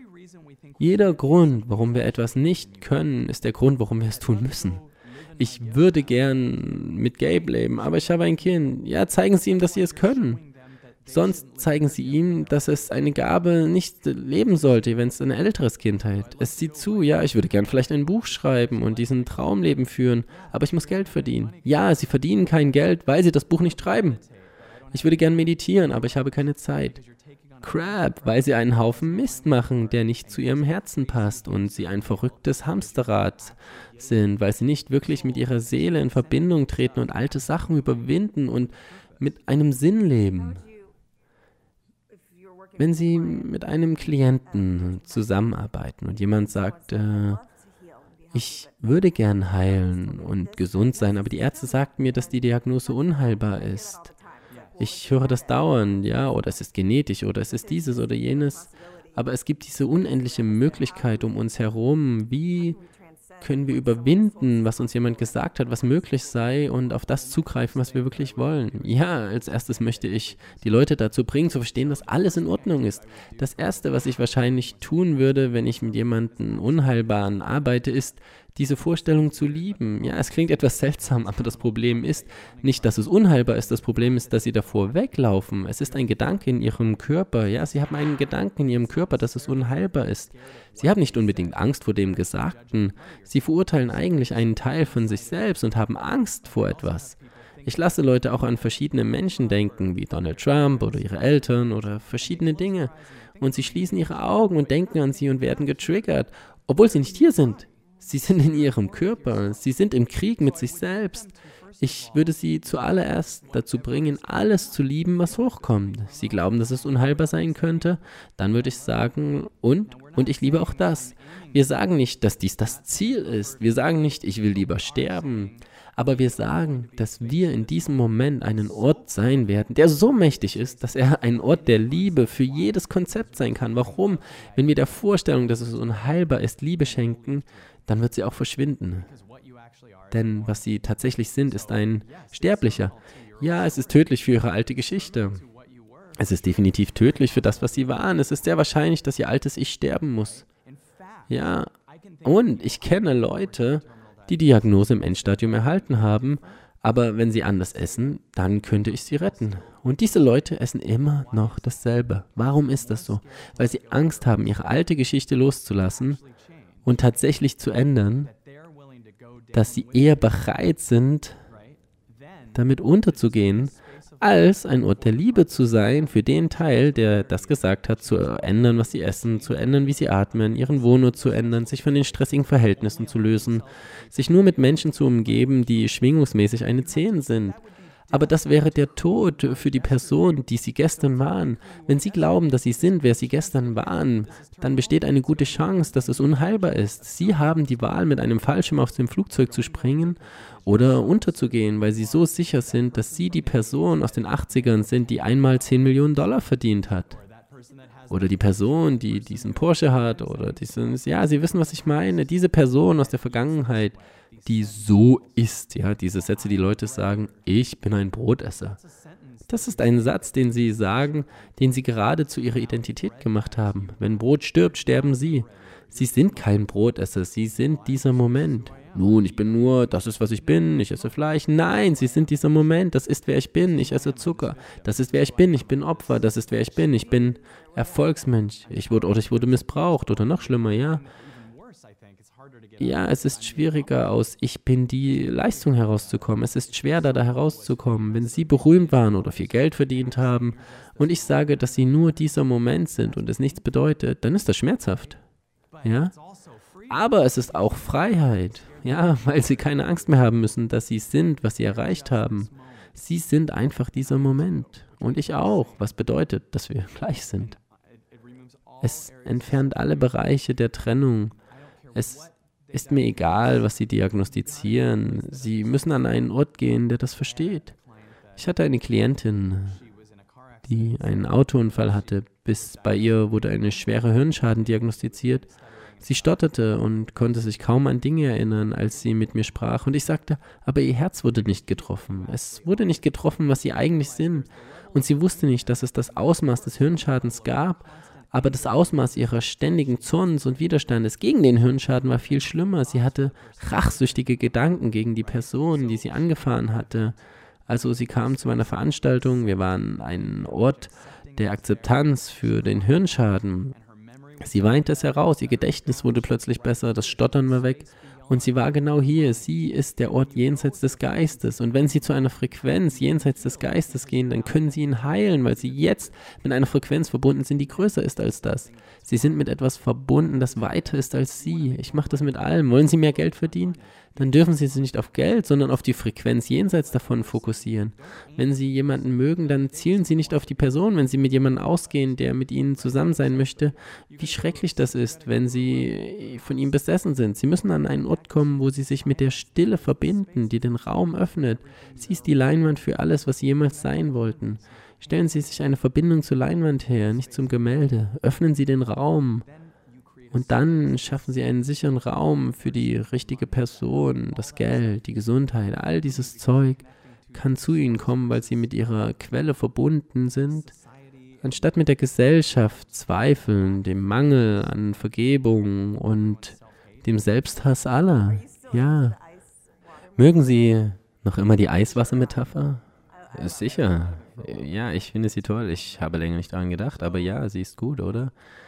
Jeder Grund, warum wir etwas nicht können, ist der Grund, warum wir es tun müssen. Ich würde gern mit Gabe leben, aber ich habe ein Kind. Ja, zeigen Sie ihm, dass Sie es können. Sonst zeigen Sie ihm, dass es eine Gabe nicht leben sollte, wenn es ein älteres Kind hat. Es sieht zu, ja, ich würde gern vielleicht ein Buch schreiben und diesen Traumleben führen, aber ich muss Geld verdienen. Ja, Sie verdienen kein Geld, weil Sie das Buch nicht schreiben. Ich würde gern meditieren, aber ich habe keine Zeit. Crap, weil Sie einen Haufen Mist machen, der nicht zu Ihrem Herzen passt und Sie ein verrücktes Hamsterrad sind, weil Sie nicht wirklich mit Ihrer Seele in Verbindung treten und alte Sachen überwinden und mit einem Sinn leben. Wenn Sie mit einem Klienten zusammenarbeiten und jemand sagt, äh, ich würde gern heilen und gesund sein, aber die Ärzte sagten mir, dass die Diagnose unheilbar ist. Ich höre das dauernd, ja, oder es ist genetisch oder es ist dieses oder jenes, aber es gibt diese unendliche Möglichkeit um uns herum. Wie können wir überwinden, was uns jemand gesagt hat, was möglich sei und auf das zugreifen, was wir wirklich wollen? Ja, als erstes möchte ich die Leute dazu bringen, zu verstehen, dass alles in Ordnung ist. Das Erste, was ich wahrscheinlich tun würde, wenn ich mit jemandem Unheilbaren arbeite, ist, diese Vorstellung zu lieben. Ja, es klingt etwas seltsam, aber das Problem ist nicht, dass es unheilbar ist. Das Problem ist, dass sie davor weglaufen. Es ist ein Gedanke in ihrem Körper. Ja, sie haben einen Gedanken in ihrem Körper, dass es unheilbar ist. Sie haben nicht unbedingt Angst vor dem Gesagten. Sie verurteilen eigentlich einen Teil von sich selbst und haben Angst vor etwas. Ich lasse Leute auch an verschiedene Menschen denken, wie Donald Trump oder ihre Eltern oder verschiedene Dinge. Und sie schließen ihre Augen und denken an sie und werden getriggert, obwohl sie nicht hier sind. Sie sind in ihrem Körper, sie sind im Krieg mit sich selbst. Ich würde sie zuallererst dazu bringen, alles zu lieben, was hochkommt. Sie glauben, dass es unheilbar sein könnte? Dann würde ich sagen, und? Und ich liebe auch das. Wir sagen nicht, dass dies das Ziel ist. Wir sagen nicht, ich will lieber sterben. Aber wir sagen, dass wir in diesem Moment einen Ort sein werden, der so mächtig ist, dass er ein Ort der Liebe für jedes Konzept sein kann. Warum? Wenn wir der Vorstellung, dass es unheilbar ist, Liebe schenken, dann wird sie auch verschwinden. Denn was sie tatsächlich sind, ist ein Sterblicher. Ja, es ist tödlich für ihre alte Geschichte. Es ist definitiv tödlich für das, was sie waren. Es ist sehr wahrscheinlich, dass ihr altes Ich sterben muss. Ja, und ich kenne Leute, die Diagnose im Endstadium erhalten haben, aber wenn sie anders essen, dann könnte ich sie retten. Und diese Leute essen immer noch dasselbe. Warum ist das so? Weil sie Angst haben, ihre alte Geschichte loszulassen und tatsächlich zu ändern, dass sie eher bereit sind, damit unterzugehen, als ein Ort der Liebe zu sein für den Teil, der das gesagt hat, zu ändern, was sie essen, zu ändern, wie sie atmen, ihren Wohnort zu ändern, sich von den stressigen Verhältnissen zu lösen, sich nur mit Menschen zu umgeben, die schwingungsmäßig eine zehn sind. Aber das wäre der Tod für die Person, die sie gestern waren. Wenn sie glauben, dass sie sind, wer sie gestern waren, dann besteht eine gute Chance, dass es unheilbar ist. Sie haben die Wahl, mit einem Fallschirm aus dem Flugzeug zu springen oder unterzugehen, weil sie so sicher sind, dass sie die Person aus den achtzigern sind, die einmal zehn Millionen Dollar verdient hat. Oder die Person, die diesen Porsche hat, oder diesen, ja, Sie wissen, was ich meine, diese Person aus der Vergangenheit, die so ist, ja, diese Sätze, die Leute sagen, ich bin ein Brotesser. Das ist ein Satz, den sie sagen, den sie gerade zu ihrer Identität gemacht haben. Wenn Brot stirbt, sterben sie. Sie sind kein Brotesser, sie sind dieser Moment. Nun, ich bin nur, das ist, was ich bin, ich esse Fleisch. Nein, sie sind dieser Moment, das ist, wer ich bin, ich esse Zucker. Das ist, wer ich bin, ich bin Opfer, das ist, wer ich bin, ich bin Erfolgsmensch. Ich wurde, oder ich wurde missbraucht oder noch schlimmer, ja. Ja, es ist schwieriger, aus ich bin die Leistung herauszukommen. Es ist schwer, da, da herauszukommen. Wenn Sie berühmt waren oder viel Geld verdient haben und ich sage, dass Sie nur dieser Moment sind und es nichts bedeutet, dann ist das schmerzhaft. Ja? Aber es ist auch Freiheit. Ja, weil Sie keine Angst mehr haben müssen, dass Sie sind, was Sie erreicht haben. Sie sind einfach dieser Moment. Und ich auch, was bedeutet, dass wir gleich sind. Es entfernt alle Bereiche der Trennung. Es ist mir egal, was Sie diagnostizieren. Sie müssen an einen Ort gehen, der das versteht. Ich hatte eine Klientin, die einen Autounfall hatte. Bis bei ihr wurde eine schwere Hirnschaden diagnostiziert. Sie stotterte und konnte sich kaum an Dinge erinnern, als sie mit mir sprach. Und ich sagte, aber ihr Herz wurde nicht getroffen. Es wurde nicht getroffen, was sie eigentlich sind. Und sie wusste nicht, dass es das Ausmaß des Hirnschadens gab. Aber das Ausmaß ihrer ständigen Zorns und Widerstandes gegen den Hirnschaden war viel schlimmer. Sie hatte rachsüchtige Gedanken gegen die Person, die sie angefahren hatte. Also sie kam zu meiner Veranstaltung. Wir waren ein Ort der Akzeptanz für den Hirnschaden. Sie weinte es heraus, ihr Gedächtnis wurde plötzlich besser, das Stottern war weg. Und sie war genau hier. Sie ist der Ort jenseits des Geistes. Und wenn sie zu einer Frequenz jenseits des Geistes gehen, dann können sie ihn heilen, weil sie jetzt mit einer Frequenz verbunden sind, die größer ist als das. Sie sind mit etwas verbunden, das weiter ist als sie. Ich mache das mit allem. Wollen Sie mehr Geld verdienen? Dann dürfen Sie sich nicht auf Geld, sondern auf die Frequenz jenseits davon fokussieren. Wenn Sie jemanden mögen, dann zielen Sie nicht auf die Person. Wenn Sie mit jemandem ausgehen, der mit Ihnen zusammen sein möchte, wie schrecklich das ist, wenn Sie von ihm besessen sind. Sie müssen an einen Ort kommen, wo Sie sich mit der Stille verbinden, die den Raum öffnet. Sie ist die Leinwand für alles, was Sie jemals sein wollten. Stellen Sie sich eine Verbindung zur Leinwand her, nicht zum Gemälde. Öffnen Sie den Raum. Und dann schaffen Sie einen sicheren Raum für die richtige Person, das Geld, die Gesundheit, all dieses Zeug kann zu Ihnen kommen, weil Sie mit Ihrer Quelle verbunden sind, anstatt mit der Gesellschaft zweifeln, dem Mangel an Vergebung und dem Selbsthass aller. Ja. Mögen Sie noch immer die Eiswassermetapher? Sicher. Ja, ich finde sie toll. Ich habe länger nicht daran gedacht, aber ja, sie ist gut, oder?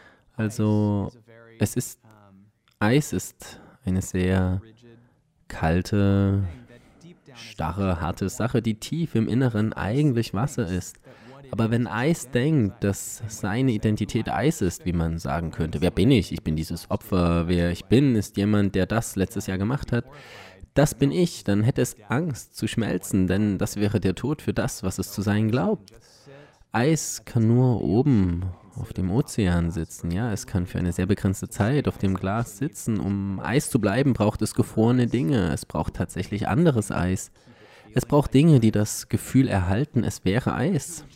Also, es ist, Eis ist eine sehr kalte, starre, harte Sache, die tief im Inneren eigentlich Wasser ist. Aber wenn Eis denkt, dass seine Identität Eis ist, wie man sagen könnte, wer bin ich? Ich bin dieses Opfer. Wer ich bin, ist jemand, der das letztes Jahr gemacht hat. Das bin ich. Dann hätte es Angst zu schmelzen, denn das wäre der Tod für das, was es zu sein glaubt. Eis kann nur oben auf dem Ozean sitzen. Ja, es kann für eine sehr begrenzte Zeit auf dem Glas sitzen. Um Eis zu bleiben, braucht es gefrorene Dinge. Es braucht tatsächlich anderes Eis. Es braucht Dinge, die das Gefühl erhalten, es wäre Eis.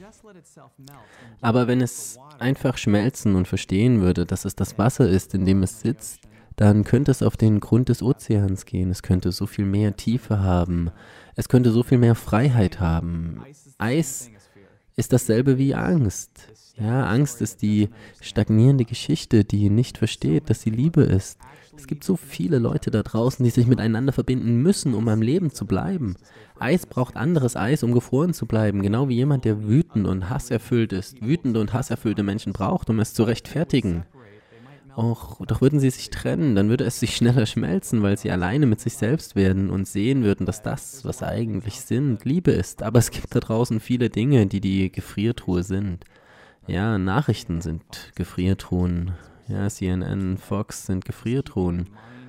Aber wenn es einfach schmelzen und verstehen würde, dass es das Wasser ist, in dem es sitzt, dann könnte es auf den Grund des Ozeans gehen. Es könnte so viel mehr Tiefe haben. Es könnte so viel mehr Freiheit haben. Eis ist dasselbe wie Angst. Ja, Angst ist die stagnierende Geschichte, die nicht versteht, dass sie Liebe ist. Es gibt so viele Leute da draußen, die sich miteinander verbinden müssen, um am Leben zu bleiben. Eis braucht anderes Eis, um gefroren zu bleiben, genau wie jemand, der wütend und hasserfüllt ist, wütende und hasserfüllte Menschen braucht, um es zu rechtfertigen. Och, doch würden sie sich trennen, dann würde es sich schneller schmelzen, weil sie alleine mit sich selbst werden und sehen würden, dass das, was sie eigentlich sind, Liebe ist. Aber es gibt da draußen viele Dinge, die die Gefriertruhe sind. Ja, Nachrichten sind Gefriertruhen. Ja, C N N, Fox sind Gefriertruhen.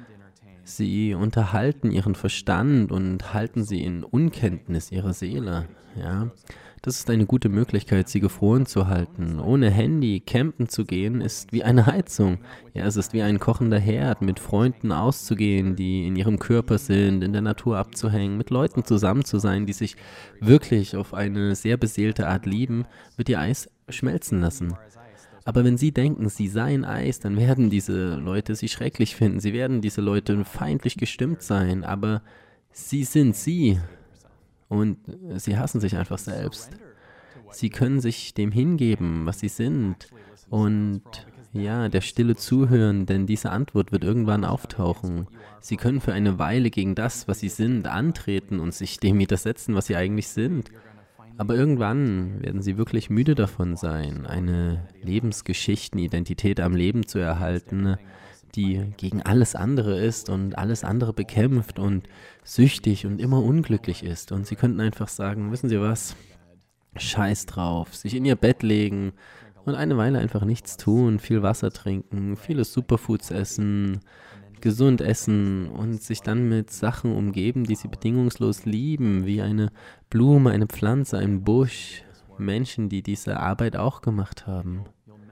Sie unterhalten ihren Verstand und halten sie in Unkenntnis ihrer Seele. Ja, das ist eine gute Möglichkeit, sie gefroren zu halten. Ohne Handy campen zu gehen, ist wie eine Heizung. Ja, es ist wie ein kochender Herd, mit Freunden auszugehen, die in ihrem Körper sind, in der Natur abzuhängen, mit Leuten zusammen zu sein, die sich wirklich auf eine sehr beseelte Art lieben, wird ihr Eis schmelzen lassen. Aber wenn Sie denken, Sie seien Eis, dann werden diese Leute Sie schrecklich finden. Sie werden diese Leute feindlich gestimmt sein, aber Sie sind Sie und Sie hassen sich einfach selbst. Sie können sich dem hingeben, was Sie sind und ja, der Stille zuhören, denn diese Antwort wird irgendwann auftauchen. Sie können für eine Weile gegen das, was Sie sind, antreten und sich dem widersetzen, was Sie eigentlich sind. Aber irgendwann werden sie wirklich müde davon sein, eine Lebensgeschichtenidentität am Leben zu erhalten, die gegen alles andere ist und alles andere bekämpft und süchtig und immer unglücklich ist. Und sie könnten einfach sagen, wissen Sie was, scheiß drauf, sich in ihr Bett legen und eine Weile einfach nichts tun, viel Wasser trinken, viele Superfoods essen, gesund essen und sich dann mit Sachen umgeben, die sie bedingungslos lieben, wie eine Blume, eine Pflanze, ein Busch, Menschen, die diese Arbeit auch gemacht haben.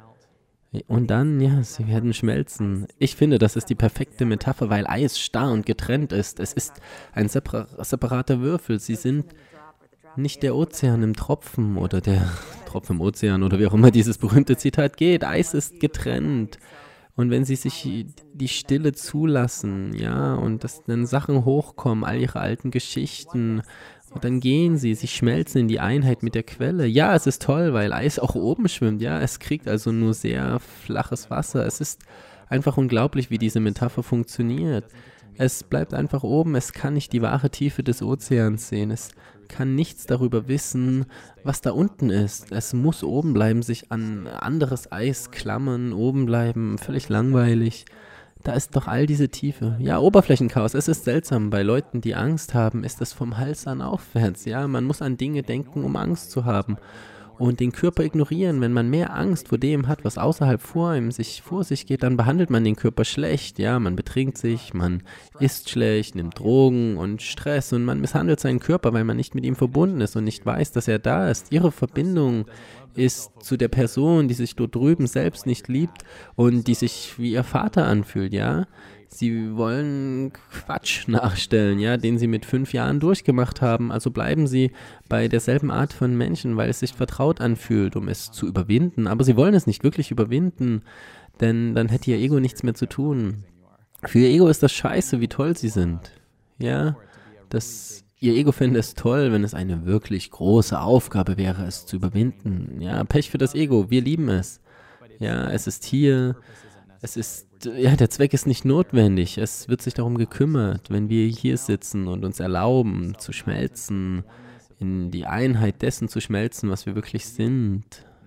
Und dann, ja, sie werden schmelzen. Ich finde, das ist die perfekte Metapher, weil Eis starr und getrennt ist. Es ist ein separa- separater Würfel. Sie sind nicht der Ozean im Tropfen oder der Tropfen im Ozean oder wie auch immer dieses berühmte Zitat geht. Eis ist getrennt. Und wenn sie sich die Stille zulassen, ja, und dass dann Sachen hochkommen, all ihre alten Geschichten, und dann gehen sie, sie schmelzen in die Einheit mit der Quelle. Ja, es ist toll, weil Eis auch oben schwimmt, ja, es kriegt also nur sehr flaches Wasser. Es ist einfach unglaublich, wie diese Metapher funktioniert. Es bleibt einfach oben, es kann nicht die wahre Tiefe des Ozeans sehen, es kann nichts darüber wissen, was da unten ist. Es muss oben bleiben, sich an anderes Eis klammern, oben bleiben, völlig langweilig. Da ist doch all diese Tiefe. Ja, Oberflächenchaos. Es ist seltsam. Bei Leuten, die Angst haben, ist es vom Hals an aufwärts. Ja, man muss an Dinge denken, um Angst zu haben. Und den Körper ignorieren. Wenn man mehr Angst vor dem hat, was außerhalb vor ihm sich vor sich geht, dann behandelt man den Körper schlecht. Ja, man betrinkt sich, man isst schlecht, nimmt Drogen und Stress und man misshandelt seinen Körper, weil man nicht mit ihm verbunden ist und nicht weiß, dass er da ist. Ihre Verbindung ist zu der Person, die sich dort drüben selbst nicht liebt und die sich wie ihr Vater anfühlt, ja. Sie wollen Quatsch nachstellen, ja, den sie mit fünf Jahren durchgemacht haben. Also bleiben sie bei derselben Art von Menschen, weil es sich vertraut anfühlt, um es zu überwinden. Aber sie wollen es nicht wirklich überwinden, denn dann hätte ihr Ego nichts mehr zu tun. Für ihr Ego ist das scheiße, wie toll sie sind. Ja, das, ihr Ego fände es toll, wenn es eine wirklich große Aufgabe wäre, es zu überwinden. Ja, Pech für das Ego, wir lieben es. Ja, es ist hier, es ist Ja, der Zweck ist nicht notwendig. Es wird sich darum gekümmert, wenn wir hier sitzen und uns erlauben, zu schmelzen, in die Einheit dessen zu schmelzen, was wir wirklich sind.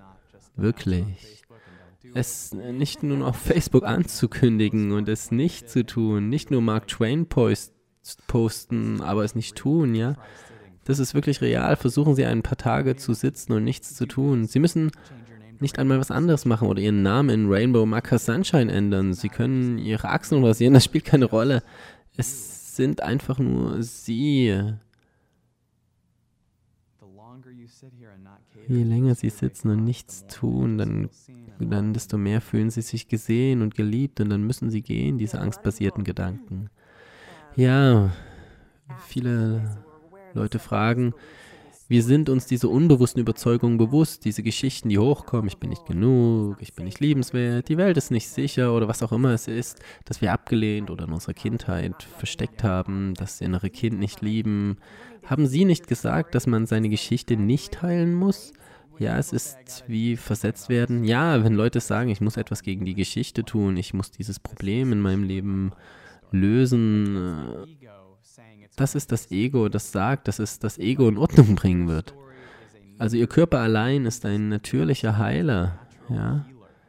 Wirklich. Es nicht nur auf Facebook anzukündigen und es nicht zu tun, nicht nur Mark Twain Post posten, aber es nicht tun, ja. Das ist wirklich real. Versuchen Sie ein paar Tage zu sitzen und nichts zu tun. Sie müssen nicht einmal was anderes machen oder Ihren Namen in Rainbow Maca Sunshine ändern. Sie können Ihre Achseln rasieren, das spielt keine Rolle. Es sind einfach nur Sie. Je länger Sie sitzen und nichts tun, dann, dann desto mehr fühlen Sie sich gesehen und geliebt und dann müssen Sie gehen, diese angstbasierten Gedanken. Ja, viele Leute fragen, wir sind uns diese unbewussten Überzeugungen bewusst, diese Geschichten, die hochkommen, ich bin nicht genug, ich bin nicht liebenswert, die Welt ist nicht sicher oder was auch immer es ist, dass wir abgelehnt oder in unserer Kindheit versteckt haben, das innere Kind nicht lieben. Haben Sie nicht gesagt, dass man seine Geschichte nicht teilen muss? Ja, es ist wie versetzt werden. Ja, wenn Leute sagen, ich muss etwas gegen die Geschichte tun, ich muss dieses Problem in meinem Leben lösen, das ist das Ego, das sagt, dass es das Ego in Ordnung bringen wird. Also Ihr Körper allein ist ein natürlicher Heiler. Ja,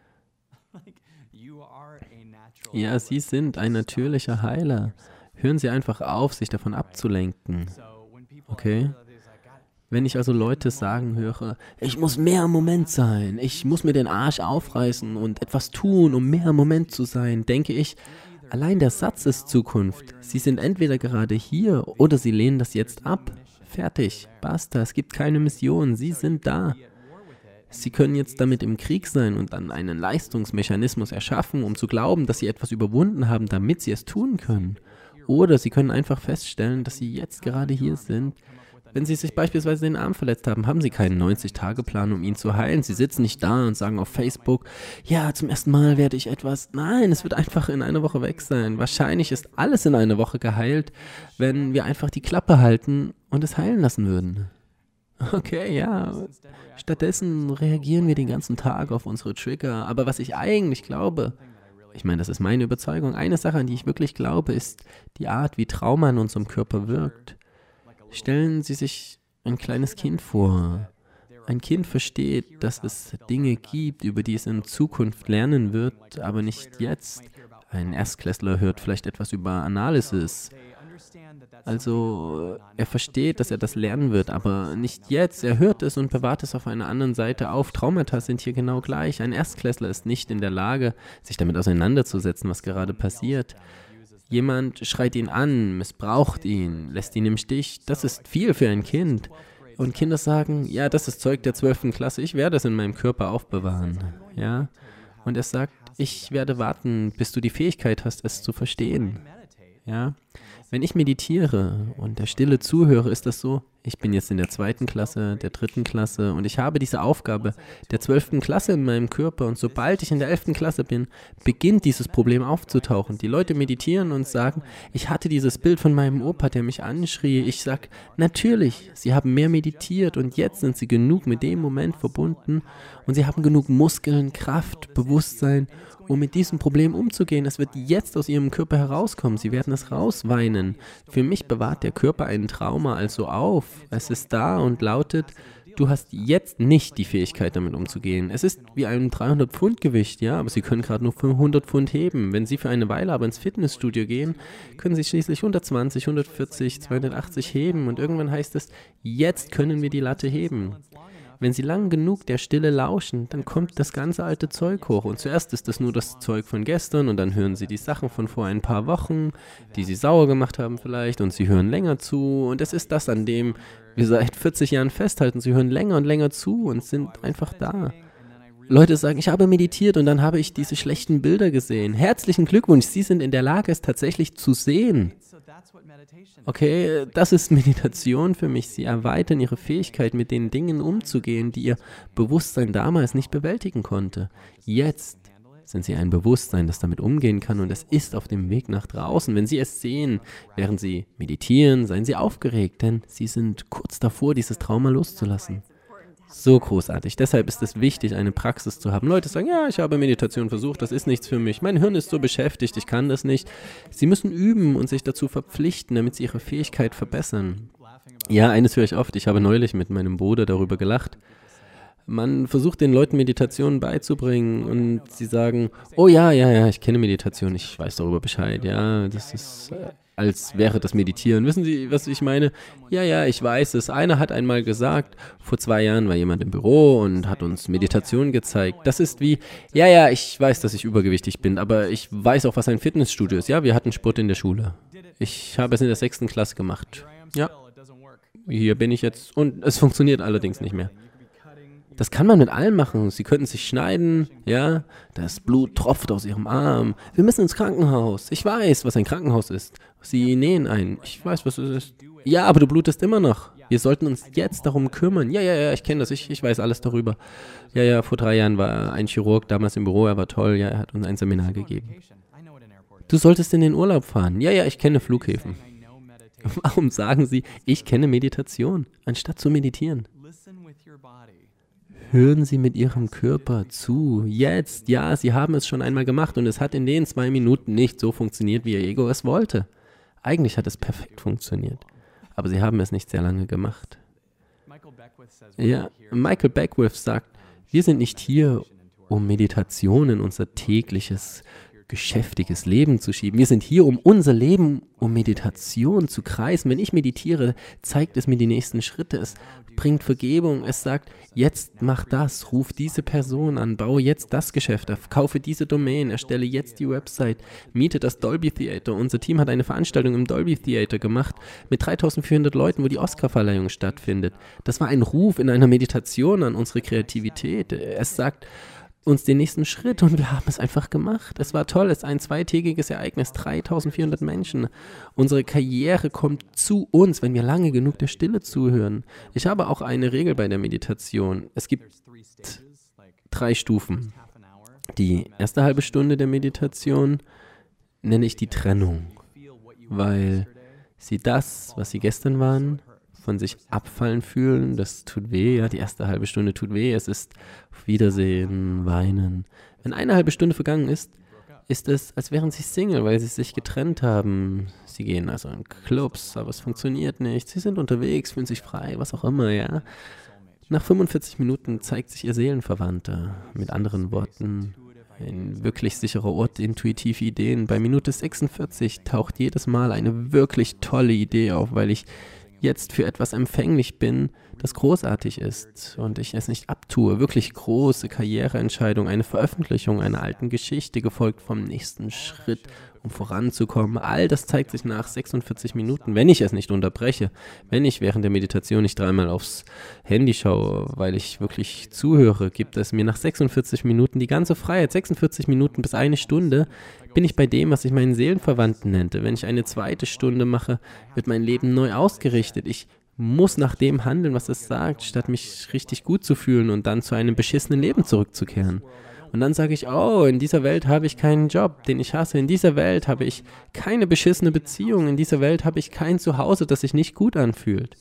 ja, Sie sind ein natürlicher Heiler. Hören Sie einfach auf, sich davon abzulenken. Okay? Wenn ich also Leute sagen höre, ich muss mehr im Moment sein, ich muss mir den Arsch aufreißen und etwas tun, um mehr im Moment zu sein, denke ich, allein der Satz ist Zukunft. Sie sind entweder gerade hier oder Sie lehnen das jetzt ab. Fertig, basta, es gibt keine Mission, Sie sind da. Sie können jetzt damit im Krieg sein und dann einen Leistungsmechanismus erschaffen, um zu glauben, dass Sie etwas überwunden haben, damit Sie es tun können. Oder Sie können einfach feststellen, dass Sie jetzt gerade hier sind. Wenn Sie sich beispielsweise den Arm verletzt haben, haben Sie keinen neunzig-Tage-Plan, um ihn zu heilen. Sie sitzen nicht da und sagen auf Facebook, ja, zum ersten Mal werde ich etwas. Nein, es wird einfach in einer Woche weg sein. Wahrscheinlich ist alles in einer Woche geheilt, wenn wir einfach die Klappe halten und es heilen lassen würden. Okay, ja. Stattdessen reagieren wir den ganzen Tag auf unsere Trigger. Aber was ich eigentlich glaube, ich meine, das ist meine Überzeugung, eine Sache, an die ich wirklich glaube, ist die Art, wie Trauma in unserem Körper wirkt. Stellen Sie sich ein kleines Kind vor. Ein Kind versteht, dass es Dinge gibt, über die es in Zukunft lernen wird, aber nicht jetzt. Ein Erstklässler hört vielleicht etwas über Analysis. Also er versteht, dass er das lernen wird, aber nicht jetzt. Er hört es und bewahrt es auf einer anderen Seite auf. Traumata sind hier genau gleich. Ein Erstklässler ist nicht in der Lage, sich damit auseinanderzusetzen, was gerade passiert. Jemand schreit ihn an, missbraucht ihn, lässt ihn im Stich. Das ist viel für ein Kind. Und Kinder sagen, ja, das ist Zeug der zwölften Klasse, ich werde es in meinem Körper aufbewahren. Ja? Und er sagt, ich werde warten, bis du die Fähigkeit hast, es zu verstehen. Ja? Wenn ich meditiere und der Stille zuhöre, ist das so, ich bin jetzt in der zweiten Klasse, der dritten Klasse und ich habe diese Aufgabe der zwölften Klasse in meinem Körper und sobald ich in der elften Klasse bin, beginnt dieses Problem aufzutauchen. Die Leute meditieren und sagen, ich hatte dieses Bild von meinem Opa, der mich anschrie. Ich sage, natürlich, sie haben mehr meditiert und jetzt sind sie genug mit dem Moment verbunden und sie haben genug Muskeln, Kraft, Bewusstsein, um mit diesem Problem umzugehen. Es wird jetzt aus ihrem Körper herauskommen. Sie werden es rausweinen. Für mich bewahrt der Körper ein Trauma also auf. Es ist da und lautet, du hast jetzt nicht die Fähigkeit, damit umzugehen. Es ist wie ein dreihundert Pfund Gewicht, ja, aber Sie können gerade nur hundert Pfund heben. Wenn Sie für eine Weile aber ins Fitnessstudio gehen, können Sie schließlich hundertzwanzig, hundertvierzig, zweihundertachtzig heben und irgendwann heißt es, jetzt können wir die Latte heben. Wenn Sie lang genug der Stille lauschen, dann kommt das ganze alte Zeug hoch. Und zuerst ist das nur das Zeug von gestern und dann hören Sie die Sachen von vor ein paar Wochen, die Sie sauer gemacht haben vielleicht und Sie hören länger zu. Und es ist das, an dem wir seit vierzig Jahren festhalten. Sie hören länger und länger zu und sind einfach da. Leute sagen, ich habe meditiert und dann habe ich diese schlechten Bilder gesehen. Herzlichen Glückwunsch, Sie sind in der Lage, es tatsächlich zu sehen. Okay, das ist Meditation für mich. Sie erweitern ihre Fähigkeit, mit den Dingen umzugehen, die ihr Bewusstsein damals nicht bewältigen konnte. Jetzt sind sie ein Bewusstsein, das damit umgehen kann und es ist auf dem Weg nach draußen. Wenn Sie es sehen, während Sie meditieren, seien Sie aufgeregt, denn Sie sind kurz davor, dieses Trauma loszulassen. So großartig. Deshalb ist es wichtig, eine Praxis zu haben. Leute sagen, ja, ich habe Meditation versucht, das ist nichts für mich. Mein Hirn ist so beschäftigt, ich kann das nicht. Sie müssen üben und sich dazu verpflichten, damit sie ihre Fähigkeit verbessern. Ja, eines höre ich oft. Ich habe neulich mit meinem Bruder darüber gelacht. Man versucht den Leuten Meditation beizubringen und sie sagen, oh ja, ja, ja, ich kenne Meditation, ich weiß darüber Bescheid. Ja, das ist, als wäre das Meditieren. Wissen Sie, was ich meine? Ja, ja, ich weiß es. Einer hat einmal gesagt, vor zwei Jahren war jemand im Büro und hat uns Meditation gezeigt. Das ist wie, ja, ja, ich weiß, dass ich übergewichtig bin, aber ich weiß auch, was ein Fitnessstudio ist. Ja, wir hatten Sport in der Schule. Ich habe es in der sechsten Klasse gemacht. Ja, hier bin ich jetzt und es funktioniert allerdings nicht mehr. Das kann man mit allem machen. Sie könnten sich schneiden, ja, das Blut tropft aus ihrem Arm. Wir müssen ins Krankenhaus. Ich weiß, was ein Krankenhaus ist. Sie nähen ein. Ich weiß, was es ist. Ja, aber du blutest immer noch. Wir sollten uns jetzt darum kümmern. Ja, ja, ja, ich kenne das. Ich, ich weiß alles darüber. Ja, ja, vor drei Jahren war ein Chirurg damals im Büro. Er war toll. Ja, er hat uns ein Seminar gegeben. Du solltest in den Urlaub fahren. Ja, ja, ich kenne Flughäfen. Warum sagen Sie, ich kenne Meditation, anstatt zu meditieren? Hören Sie mit Ihrem Körper zu. Jetzt, ja, Sie haben es schon einmal gemacht und es hat in den zwei Minuten nicht so funktioniert, wie Ihr Ego es wollte. Eigentlich hat es perfekt funktioniert, aber Sie haben es nicht sehr lange gemacht. Ja, Michael Beckwith sagt, wir sind nicht hier, um Meditation in unser tägliches, geschäftiges Leben zu schieben. Wir sind hier, um unser Leben, um Meditation zu kreisen. Wenn ich meditiere, zeigt es mir die nächsten Schritte. Es bringt Vergebung. Es sagt, jetzt mach das, ruf diese Person an, baue jetzt das Geschäft auf, kaufe diese Domain, erstelle jetzt die Website, miete das Dolby Theater. Unser Team hat eine Veranstaltung im Dolby Theater gemacht mit dreitausendvierhundert Leuten, wo die Oscarverleihung stattfindet. Das war ein Ruf in einer Meditation an unsere Kreativität. Es sagt uns den nächsten Schritt und wir haben es einfach gemacht. Es war toll, es ist ein zweitägiges Ereignis, dreitausendvierhundert Menschen. Unsere Karriere kommt zu uns, wenn wir lange genug der Stille zuhören. Ich habe auch eine Regel bei der Meditation. Es gibt drei Stufen. Die erste halbe Stunde der Meditation nenne ich die Trennung, weil Sie das, was Sie gestern waren, von sich abfallen fühlen, das tut weh, ja, die erste halbe Stunde tut weh, es ist auf Wiedersehen, weinen. Wenn eine halbe Stunde vergangen ist, ist es, als wären sie Single, weil sie sich getrennt haben. Sie gehen also in Clubs, aber es funktioniert nicht, sie sind unterwegs, fühlen sich frei, was auch immer, ja. Nach fünfundvierzig Minuten zeigt sich ihr Seelenverwandter, mit anderen Worten, ein wirklich sicherer Ort, intuitive Ideen. Bei Minute sechsundvierzig taucht jedes Mal eine wirklich tolle Idee auf, weil ich jetzt für etwas empfänglich bin, das großartig ist und ich es nicht abtue. Wirklich große Karriereentscheidung, eine Veröffentlichung einer alten Geschichte, gefolgt vom nächsten Schritt, um voranzukommen. All das zeigt sich nach sechsundvierzig Minuten, wenn ich es nicht unterbreche, wenn ich während der Meditation nicht dreimal aufs Handy schaue, weil ich wirklich zuhöre, gibt es mir nach sechsundvierzig Minuten die ganze Freiheit. sechsundvierzig Minuten bis eine Stunde bin ich bei dem, was ich meinen Seelenverwandten nennte. Wenn ich eine zweite Stunde mache, wird mein Leben neu ausgerichtet. Ich muss nach dem handeln, was es sagt, statt mich richtig gut zu fühlen und dann zu einem beschissenen Leben zurückzukehren. Und dann sage ich, oh, in dieser Welt habe ich keinen Job, den ich hasse. In dieser Welt habe ich keine beschissene Beziehung. In dieser Welt habe ich kein Zuhause, das sich nicht gut anfühlt.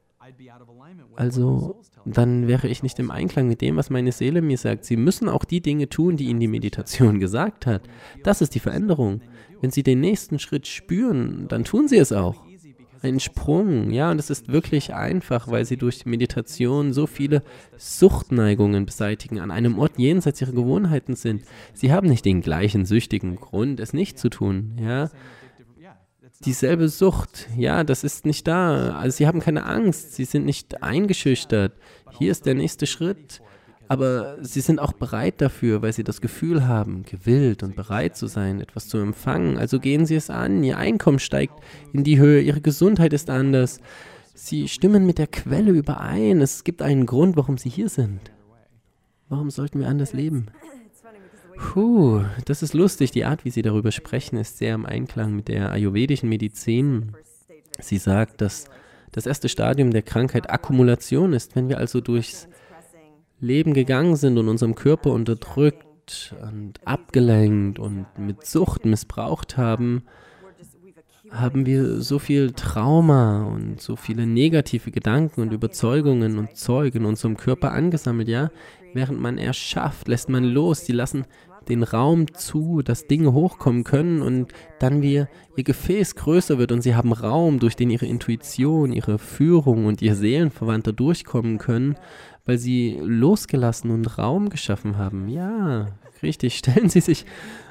Also, dann wäre ich nicht im Einklang mit dem, was meine Seele mir sagt. Sie müssen auch die Dinge tun, die Ihnen die Meditation gesagt hat. Das ist die Veränderung. Wenn Sie den nächsten Schritt spüren, dann tun Sie es auch. Ein Sprung, ja, und es ist wirklich einfach, weil Sie durch die Meditation so viele Suchtneigungen beseitigen, an einem Ort jenseits Ihrer Gewohnheiten sind. Sie haben nicht den gleichen süchtigen Grund, es nicht zu tun, ja. Dieselbe Sucht, ja, das ist nicht da. Also Sie haben keine Angst, Sie sind nicht eingeschüchtert. Hier ist der nächste Schritt. Aber Sie sind auch bereit dafür, weil Sie das Gefühl haben, gewillt und bereit zu sein, etwas zu empfangen. Also gehen Sie es an, Ihr Einkommen steigt in die Höhe, Ihre Gesundheit ist anders. Sie stimmen mit der Quelle überein. Es gibt einen Grund, warum Sie hier sind. Warum sollten wir anders leben? Puh, das ist lustig. Die Art, wie Sie darüber sprechen, ist sehr im Einklang mit der ayurvedischen Medizin. Sie sagt, dass das erste Stadium der Krankheit Akkumulation ist. Wenn wir also durchs Leben gegangen sind und unserem Körper unterdrückt und abgelenkt und mit Sucht missbraucht haben, haben wir so viel Trauma und so viele negative Gedanken und Überzeugungen und Zeug in unserem Körper angesammelt, ja? Während man erschafft, lässt man los, sie lassen den Raum zu, dass Dinge hochkommen können und dann wie ihr Gefäß größer wird und sie haben Raum, durch den ihre Intuition, ihre Führung und ihr Seelenverwandter durchkommen können, weil sie losgelassen und Raum geschaffen haben. Ja, richtig, stellen Sie sich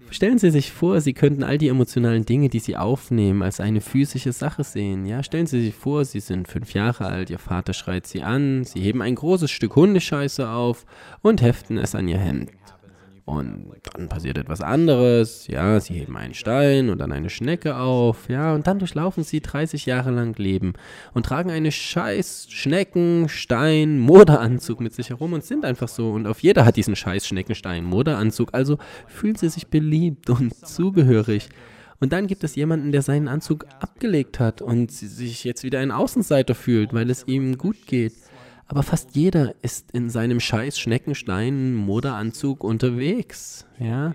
Stellen Sie sich vor, Sie könnten all die emotionalen Dinge, die Sie aufnehmen, als eine physische Sache sehen. Ja, stellen Sie sich vor, Sie sind fünf Jahre alt, Ihr Vater schreit Sie an, Sie heben ein großes Stück Hundescheiße auf und heften es an Ihr Hemd. Und dann passiert etwas anderes, ja, sie heben einen Stein und dann eine Schnecke auf, ja, und dann durchlaufen sie dreißig Jahre lang Leben und tragen einen scheiß Schnecken, Stein, Moderanzug mit sich herum und sind einfach so. Und auf jeder hat diesen scheiß Schnecken, Stein, Moderanzug, also fühlen sie sich beliebt und zugehörig. Und dann gibt es jemanden, der seinen Anzug abgelegt hat und sich jetzt wieder ein Außenseiter fühlt, weil es ihm gut geht. Aber fast jeder ist in seinem scheiß Schneckenstein-Moderanzug unterwegs, ja.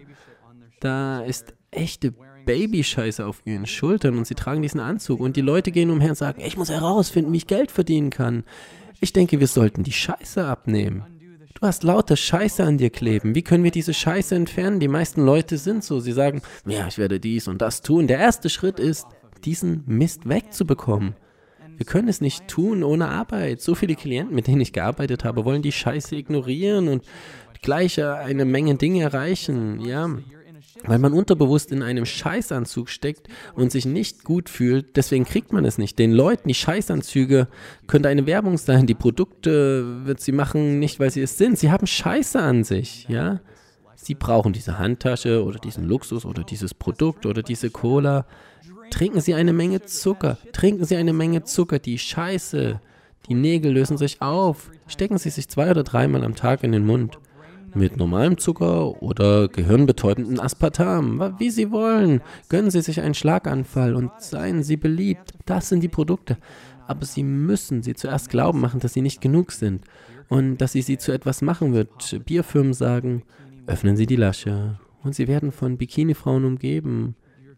Da ist echte Babyscheiße auf ihren Schultern und sie tragen diesen Anzug und die Leute gehen umher und sagen, ich muss herausfinden, wie ich Geld verdienen kann. Ich denke, wir sollten die Scheiße abnehmen. Du hast lauter Scheiße an dir kleben. Wie können wir diese Scheiße entfernen? Die meisten Leute sind so. Sie sagen, ja, ich werde dies und das tun. Der erste Schritt ist, diesen Mist wegzubekommen. Wir können es nicht tun ohne Arbeit. So viele Klienten, mit denen ich gearbeitet habe, wollen die Scheiße ignorieren und gleich eine Menge Dinge erreichen, ja. Weil man unterbewusst in einem Scheißanzug steckt und sich nicht gut fühlt, deswegen kriegt man es nicht. Den Leuten, die Scheißanzüge, könnte eine Werbung sein. Die Produkte wird sie machen, nicht weil sie es sind. Sie haben Scheiße an sich, ja. Sie brauchen diese Handtasche oder diesen Luxus oder dieses Produkt oder diese Cola. Trinken Sie eine Menge Zucker, trinken Sie eine Menge Zucker, die Scheiße, die Nägel lösen sich auf, stecken Sie sich zwei oder dreimal am Tag in den Mund. Mit normalem Zucker oder gehirnbetäubendem Aspartam, wie Sie wollen. Gönnen Sie sich einen Schlaganfall und seien Sie beliebt. Das sind die Produkte. Aber Sie müssen sie zuerst glauben machen, dass sie nicht genug sind und dass sie sie zu etwas machen wird. Bierfirmen sagen, öffnen Sie die Lasche und Sie werden von Bikinifrauen umgeben.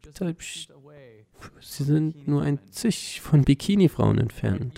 Sie sind nur ein Zig von Bikinifrauen entfernt.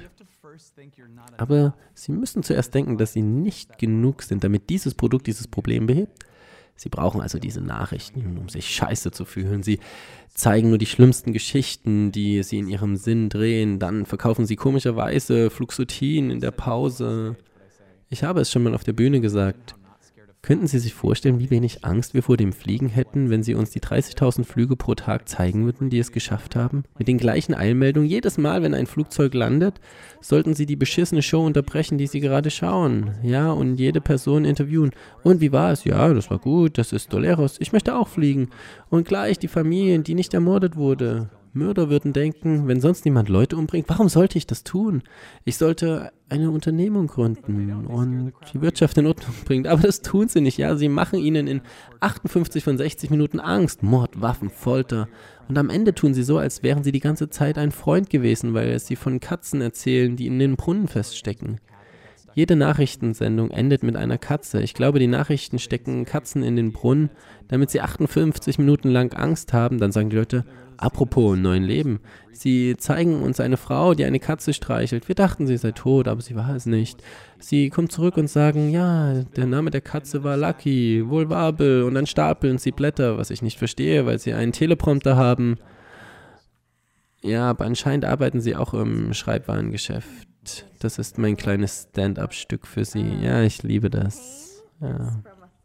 Aber Sie müssen zuerst denken, dass Sie nicht genug sind, damit dieses Produkt dieses Problem behebt. Sie brauchen also diese Nachrichten, um sich scheiße zu fühlen. Sie zeigen nur die schlimmsten Geschichten, die Sie in Ihrem Sinn drehen. Dann verkaufen Sie komischerweise Fluoxetin in der Pause. Ich habe es schon mal auf der Bühne gesagt. Könnten Sie sich vorstellen, wie wenig Angst wir vor dem Fliegen hätten, wenn Sie uns die dreißigtausend Flüge pro Tag zeigen würden, die es geschafft haben? Mit den gleichen Eilmeldungen. Jedes Mal, wenn ein Flugzeug landet, sollten Sie die beschissene Show unterbrechen, die Sie gerade schauen. Ja, und jede Person interviewen. Und wie war es? Ja, das war gut, das ist Doleros. Ich möchte auch fliegen. Und gleich die Familien, die nicht ermordet wurde. Mörder würden denken, wenn sonst niemand Leute umbringt, warum sollte ich das tun? Ich sollte eine Unternehmung gründen und die Wirtschaft in Ordnung bringen. Aber das tun sie nicht. Ja, sie machen ihnen in achtundfünfzig von sechzig Minuten Angst, Mord, Waffen, Folter. Und am Ende tun sie so, als wären sie die ganze Zeit ein Freund gewesen, weil sie von Katzen erzählen, die in den Brunnen feststecken. Jede Nachrichtensendung endet mit einer Katze. Ich glaube, die Nachrichten stecken Katzen in den Brunnen, damit sie achtundfünfzig Minuten lang Angst haben. Dann sagen die Leute, apropos neuen Leben. Sie zeigen uns eine Frau, die eine Katze streichelt. Wir dachten, sie sei tot, aber sie war es nicht. Sie kommt zurück und sagen, ja, der Name der Katze war Lucky, wohl Wabel. Und dann stapeln sie Blätter, was ich nicht verstehe, weil sie einen Teleprompter haben. Ja, aber anscheinend arbeiten sie auch im Schreibwarengeschäft. Das ist mein kleines Stand-up-Stück für sie. Ja, ich liebe das. Ja.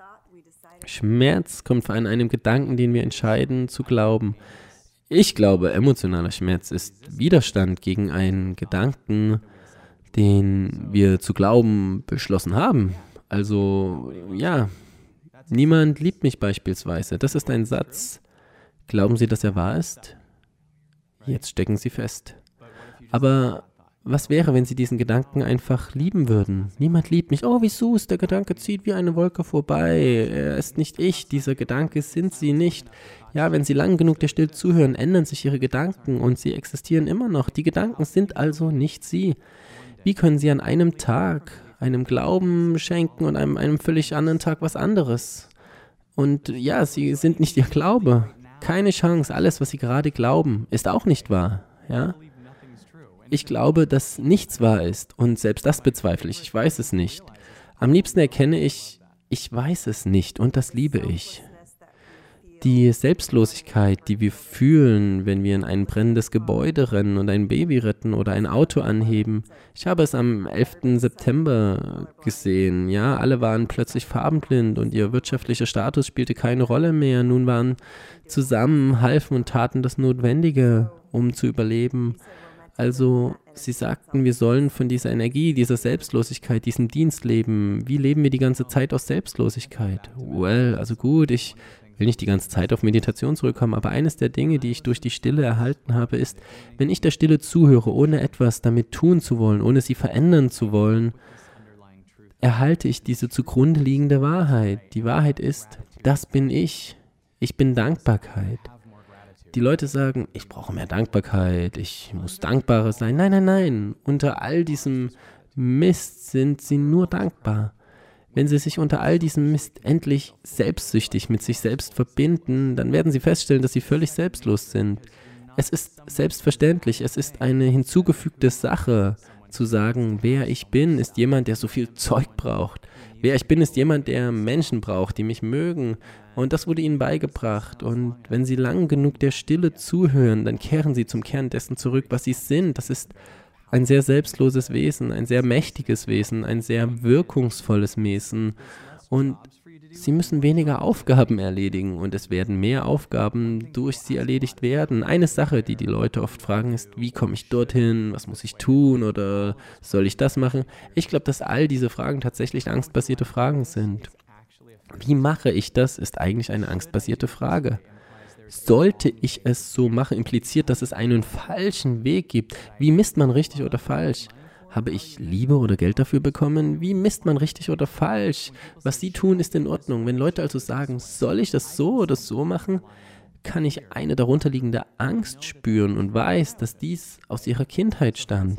Schmerz kommt von einem Gedanken, den wir entscheiden, zu glauben. Ich glaube, emotionaler Schmerz ist Widerstand gegen einen Gedanken, den wir zu glauben beschlossen haben. Also, ja, niemand liebt mich beispielsweise. Das ist ein Satz. Glauben Sie, dass er wahr ist? Jetzt stecken Sie fest. Aber was wäre, wenn Sie diesen Gedanken einfach lieben würden? Niemand liebt mich. Oh, wie süß, der Gedanke zieht wie eine Wolke vorbei. Er ist nicht ich, dieser Gedanke sind Sie nicht. Ja, wenn Sie lang genug der Still zuhören, ändern sich Ihre Gedanken und sie existieren immer noch. Die Gedanken sind also nicht Sie. Wie können Sie an einem Tag einem Glauben schenken und einem, einem völlig anderen Tag was anderes? Und ja, Sie sind nicht Ihr Glaube. Keine Chance. Alles, was Sie gerade glauben, ist auch nicht wahr. Ja? Ich glaube, dass nichts wahr ist und selbst das bezweifle ich. Ich weiß es nicht. Am liebsten erkenne ich, ich weiß es nicht und das liebe ich. Die Selbstlosigkeit, die wir fühlen, wenn wir in ein brennendes Gebäude rennen und ein Baby retten oder ein Auto anheben. Ich habe es am elften September gesehen. Ja, alle waren plötzlich farbenblind und ihr wirtschaftlicher Status spielte keine Rolle mehr. Nun waren zusammen, halfen und taten das Notwendige, um zu überleben. Also, sie sagten, wir sollen von dieser Energie, dieser Selbstlosigkeit, diesem Dienst leben. Wie leben wir die ganze Zeit aus Selbstlosigkeit? Well, also gut, ich will nicht die ganze Zeit auf Meditation zurückkommen, aber eines der Dinge, die ich durch die Stille erhalten habe, ist, wenn ich der Stille zuhöre, ohne etwas damit tun zu wollen, ohne sie verändern zu wollen, erhalte ich diese zugrunde liegende Wahrheit. Die Wahrheit ist, das bin ich. Ich bin Dankbarkeit. Die Leute sagen, ich brauche mehr Dankbarkeit, ich muss dankbarer sein. Nein, nein, nein. Unter all diesem Mist sind sie nur dankbar. Wenn sie sich unter all diesem Mist endlich selbstsüchtig mit sich selbst verbinden, dann werden sie feststellen, dass sie völlig selbstlos sind. Es ist selbstverständlich, es ist eine hinzugefügte Sache, zu sagen, wer ich bin, ist jemand, der so viel Zeug braucht. Wer ich bin, ist jemand, der Menschen braucht, die mich mögen. Und das wurde ihnen beigebracht. Und wenn sie lang genug der Stille zuhören, dann kehren sie zum Kern dessen zurück, was sie sind. Das ist ein sehr selbstloses Wesen, ein sehr mächtiges Wesen, ein sehr wirkungsvolles Wesen. Und sie müssen weniger Aufgaben erledigen und es werden mehr Aufgaben durch sie erledigt werden. Eine Sache, die die Leute oft fragen, ist, wie komme ich dorthin, was muss ich tun oder soll ich das machen? Ich glaube, dass all diese Fragen tatsächlich angstbasierte Fragen sind. Wie mache ich das, ist eigentlich eine angstbasierte Frage. Sollte ich es so machen, impliziert, dass es einen falschen Weg gibt. Wie misst man richtig oder falsch? Habe ich Liebe oder Geld dafür bekommen? Wie misst man richtig oder falsch? Was sie tun, ist in Ordnung. Wenn Leute also sagen, soll ich das so oder so machen, kann ich eine darunterliegende Angst spüren und weiß, dass dies aus ihrer Kindheit stammt.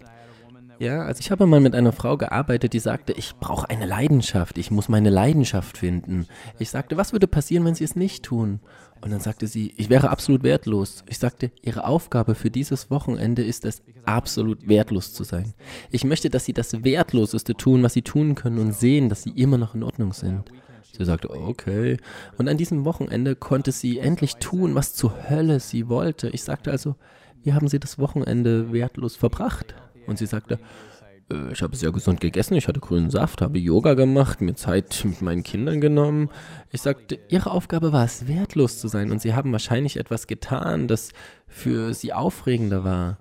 Ja, also ich habe mal mit einer Frau gearbeitet, die sagte, ich brauche eine Leidenschaft, ich muss meine Leidenschaft finden. Ich sagte, was würde passieren, wenn sie es nicht tun? Und dann sagte sie, ich wäre absolut wertlos. Ich sagte, ihre Aufgabe für dieses Wochenende ist es, absolut wertlos zu sein. Ich möchte, dass sie das Wertloseste tun, was sie tun können und sehen, dass sie immer noch in Ordnung sind. Sie sagte, okay. Und an diesem Wochenende konnte sie endlich tun, was zur Hölle sie wollte. Ich sagte also, wie haben Sie das Wochenende wertlos verbracht? Und sie sagte, äh, ich habe sehr gesund gegessen, ich hatte grünen Saft, habe Yoga gemacht, mir Zeit mit meinen Kindern genommen. Ich sagte, ihre Aufgabe war es, wertlos zu sein und sie haben wahrscheinlich etwas getan, das für sie aufregender war.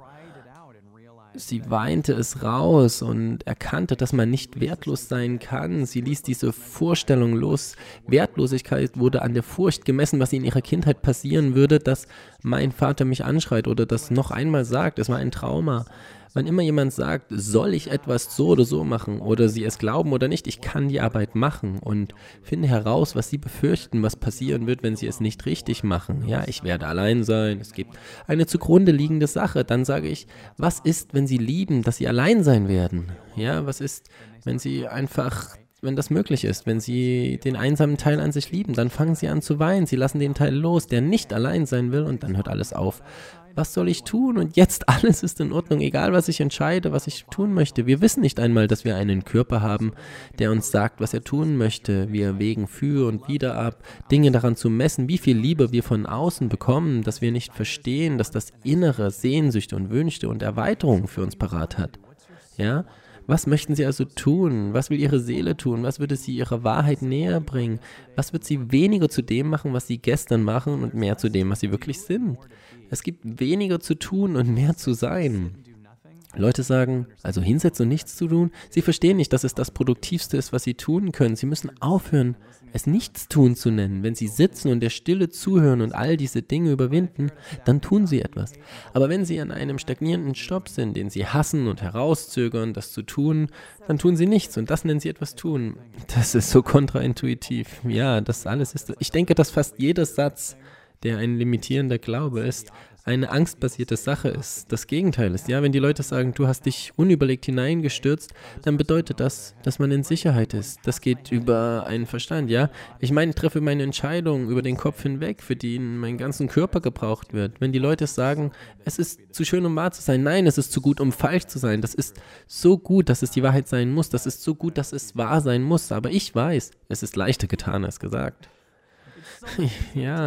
Sie weinte es raus und erkannte, dass man nicht wertlos sein kann. Sie ließ diese Vorstellung los. Wertlosigkeit wurde an der Furcht gemessen, was in ihrer Kindheit passieren würde, dass mein Vater mich anschreit oder das noch einmal sagt. Es war ein Trauma. Wann immer jemand sagt, soll ich etwas so oder so machen oder sie es glauben oder nicht, ich kann die Arbeit machen und finde heraus, was sie befürchten, was passieren wird, wenn sie es nicht richtig machen. Ja, ich werde allein sein, es gibt eine zugrunde liegende Sache. Dann sage ich, was ist, wenn sie lieben, dass sie allein sein werden? Ja, was ist, wenn sie einfach, wenn das möglich ist, wenn sie den einsamen Teil an sich lieben, dann fangen sie an zu weinen, sie lassen den Teil los, der nicht allein sein will und dann hört alles auf. Was soll ich tun? Und jetzt alles ist in Ordnung, egal was ich entscheide, was ich tun möchte. Wir wissen nicht einmal, dass wir einen Körper haben, der uns sagt, was er tun möchte. Wir wägen für und wider ab, Dinge daran zu messen, wie viel Liebe wir von außen bekommen, dass wir nicht verstehen, dass das Innere Sehnsüchte und Wünsche und Erweiterungen für uns parat hat. Ja? Was möchten Sie also tun? Was will Ihre Seele tun? Was würde Sie Ihrer Wahrheit näher bringen? Was wird Sie weniger zu dem machen, was Sie gestern machen und mehr zu dem, was Sie wirklich sind? Es gibt weniger zu tun und mehr zu sein. Leute sagen, also hinsetzen und nichts zu tun. Sie verstehen nicht, dass es das Produktivste ist, was sie tun können. Sie müssen aufhören, es Nichtstun zu nennen. Wenn sie sitzen und der Stille zuhören und all diese Dinge überwinden, dann tun sie etwas. Aber wenn sie an einem stagnierenden Stopp sind, den sie hassen und herauszögern, das zu tun, dann tun sie nichts und das nennen sie etwas tun. Das ist so kontraintuitiv. Ja, das alles ist, ich denke, dass fast jeder Satz, der ein limitierender Glaube ist, eine angstbasierte Sache ist. Das Gegenteil ist, ja, wenn die Leute sagen, du hast dich unüberlegt hineingestürzt, dann bedeutet das, dass man in Sicherheit ist. Das geht über einen Verstand, ja. Ich meine, ich treffe meine Entscheidungen über den Kopf hinweg, für die mein ganzen Körper gebraucht wird. Wenn die Leute sagen, es ist zu schön, um wahr zu sein, nein, es ist zu gut, um falsch zu sein. Das ist so gut, dass es die Wahrheit sein muss. Das ist so gut, dass es wahr sein muss. Aber ich weiß, es ist leichter getan als gesagt. Ja,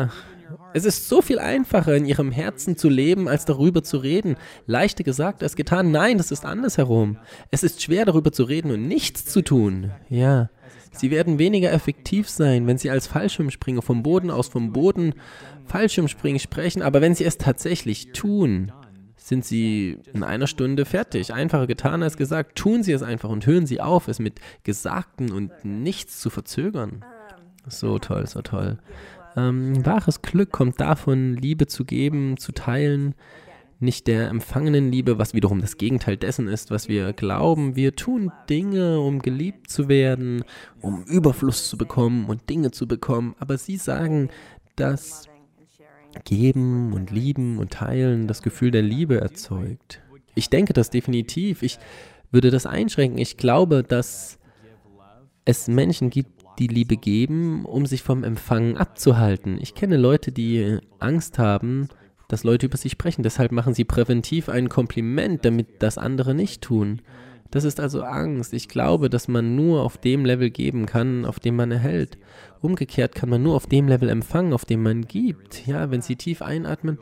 Es ist so viel einfacher, in ihrem Herzen zu leben, als darüber zu reden. Leichter gesagt als getan. Nein, das ist andersherum. Es ist schwer, darüber zu reden und nichts zu tun. Ja, sie werden weniger effektiv sein, wenn sie als Fallschirmspringer vom Boden aus, vom Boden Fallschirmspringen sprechen. Aber wenn sie es tatsächlich tun, sind sie in einer Stunde fertig. Einfacher getan als gesagt. Tun Sie es einfach und hören Sie auf, es mit Gesagten und nichts zu verzögern. So toll, so toll. Ähm, wahres Glück kommt davon, Liebe zu geben, zu teilen, nicht der empfangenen Liebe, was wiederum das Gegenteil dessen ist, was wir glauben. Wir tun Dinge, um geliebt zu werden, um Überfluss zu bekommen und Dinge zu bekommen. Aber Sie sagen, dass Geben und Lieben und Teilen das Gefühl der Liebe erzeugt. Ich denke das definitiv. Ich würde das einschränken. Ich glaube, dass es Menschen gibt, die Liebe geben, um sich vom Empfangen abzuhalten. Ich kenne Leute, die Angst haben, dass Leute über sie sprechen. Deshalb machen sie präventiv ein Kompliment, damit das andere nicht tun. Das ist also Angst. Ich glaube, dass man nur auf dem Level geben kann, auf dem man erhält. Umgekehrt kann man nur auf dem Level empfangen, auf dem man gibt. Ja, wenn Sie tief einatmen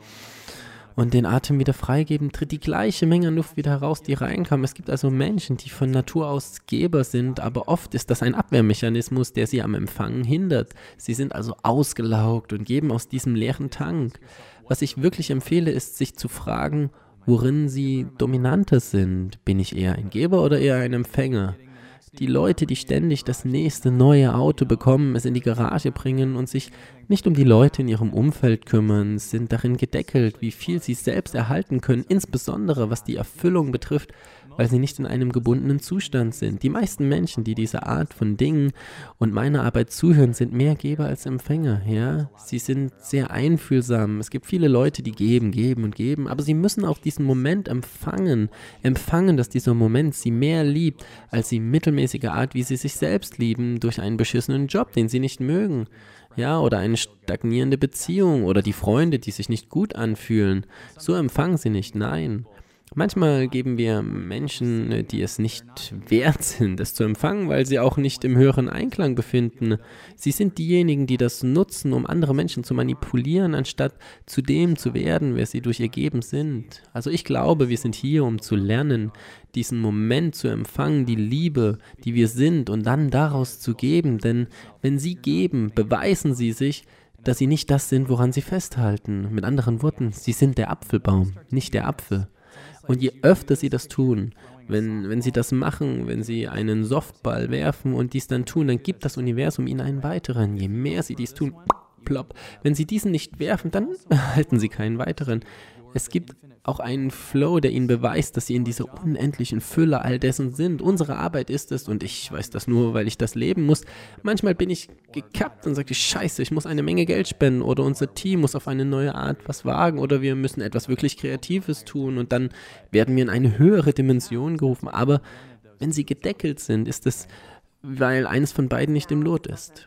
und den Atem wieder freigeben, tritt die gleiche Menge an Luft wieder heraus, die reinkam. Es gibt also Menschen, die von Natur aus Geber sind, aber oft ist das ein Abwehrmechanismus, der sie am Empfangen hindert. Sie sind also ausgelaugt und geben aus diesem leeren Tank. Was ich wirklich empfehle, ist, sich zu fragen, worin sie dominanter sind. Bin ich eher ein Geber oder eher ein Empfänger? Die Leute, die ständig das nächste neue Auto bekommen, es in die Garage bringen und sich nicht um die Leute in ihrem Umfeld kümmern, sind darin gedeckelt, wie viel sie selbst erhalten können, insbesondere was die Erfüllung betrifft, weil sie nicht in einem gebundenen Zustand sind. Die meisten Menschen, die dieser Art von Dingen und meiner Arbeit zuhören, sind mehr Geber als Empfänger. Ja? Sie sind sehr einfühlsam. Es gibt viele Leute, die geben, geben und geben, aber sie müssen auch diesen Moment empfangen. Empfangen, dass dieser Moment sie mehr liebt, als die mittelmäßige Art, wie sie sich selbst lieben, durch einen beschissenen Job, den sie nicht mögen. Ja, oder eine stagnierende Beziehung oder die Freunde, die sich nicht gut anfühlen. So empfangen sie nicht, nein. Manchmal geben wir Menschen, die es nicht wert sind, es zu empfangen, weil sie auch nicht im höheren Einklang befinden. Sie sind diejenigen, die das nutzen, um andere Menschen zu manipulieren, anstatt zu dem zu werden, wer sie durch ihr Geben sind. Also ich glaube, wir sind hier, um zu lernen, diesen Moment zu empfangen, die Liebe, die wir sind, und dann daraus zu geben. Denn wenn sie geben, beweisen sie sich, dass sie nicht das sind, woran sie festhalten. Mit anderen Worten, sie sind der Apfelbaum, nicht der Apfel. Und je öfter sie das tun, wenn, wenn sie das machen, wenn sie einen Softball werfen und dies dann tun, dann gibt das Universum ihnen einen weiteren. Je mehr sie dies tun, plopp. Wenn sie diesen nicht werfen, dann erhalten sie keinen weiteren. Es gibt auch einen Flow, der ihnen beweist, dass sie in dieser unendlichen Fülle all dessen sind. Unsere Arbeit ist es, und ich weiß das nur, weil ich das leben muss. Manchmal bin ich gekappt und sage, scheiße, ich muss eine Menge Geld spenden oder unser Team muss auf eine neue Art was wagen oder wir müssen etwas wirklich Kreatives tun und dann werden wir in eine höhere Dimension gerufen. Aber wenn sie gedeckelt sind, ist es, weil eines von beiden nicht im Lot ist.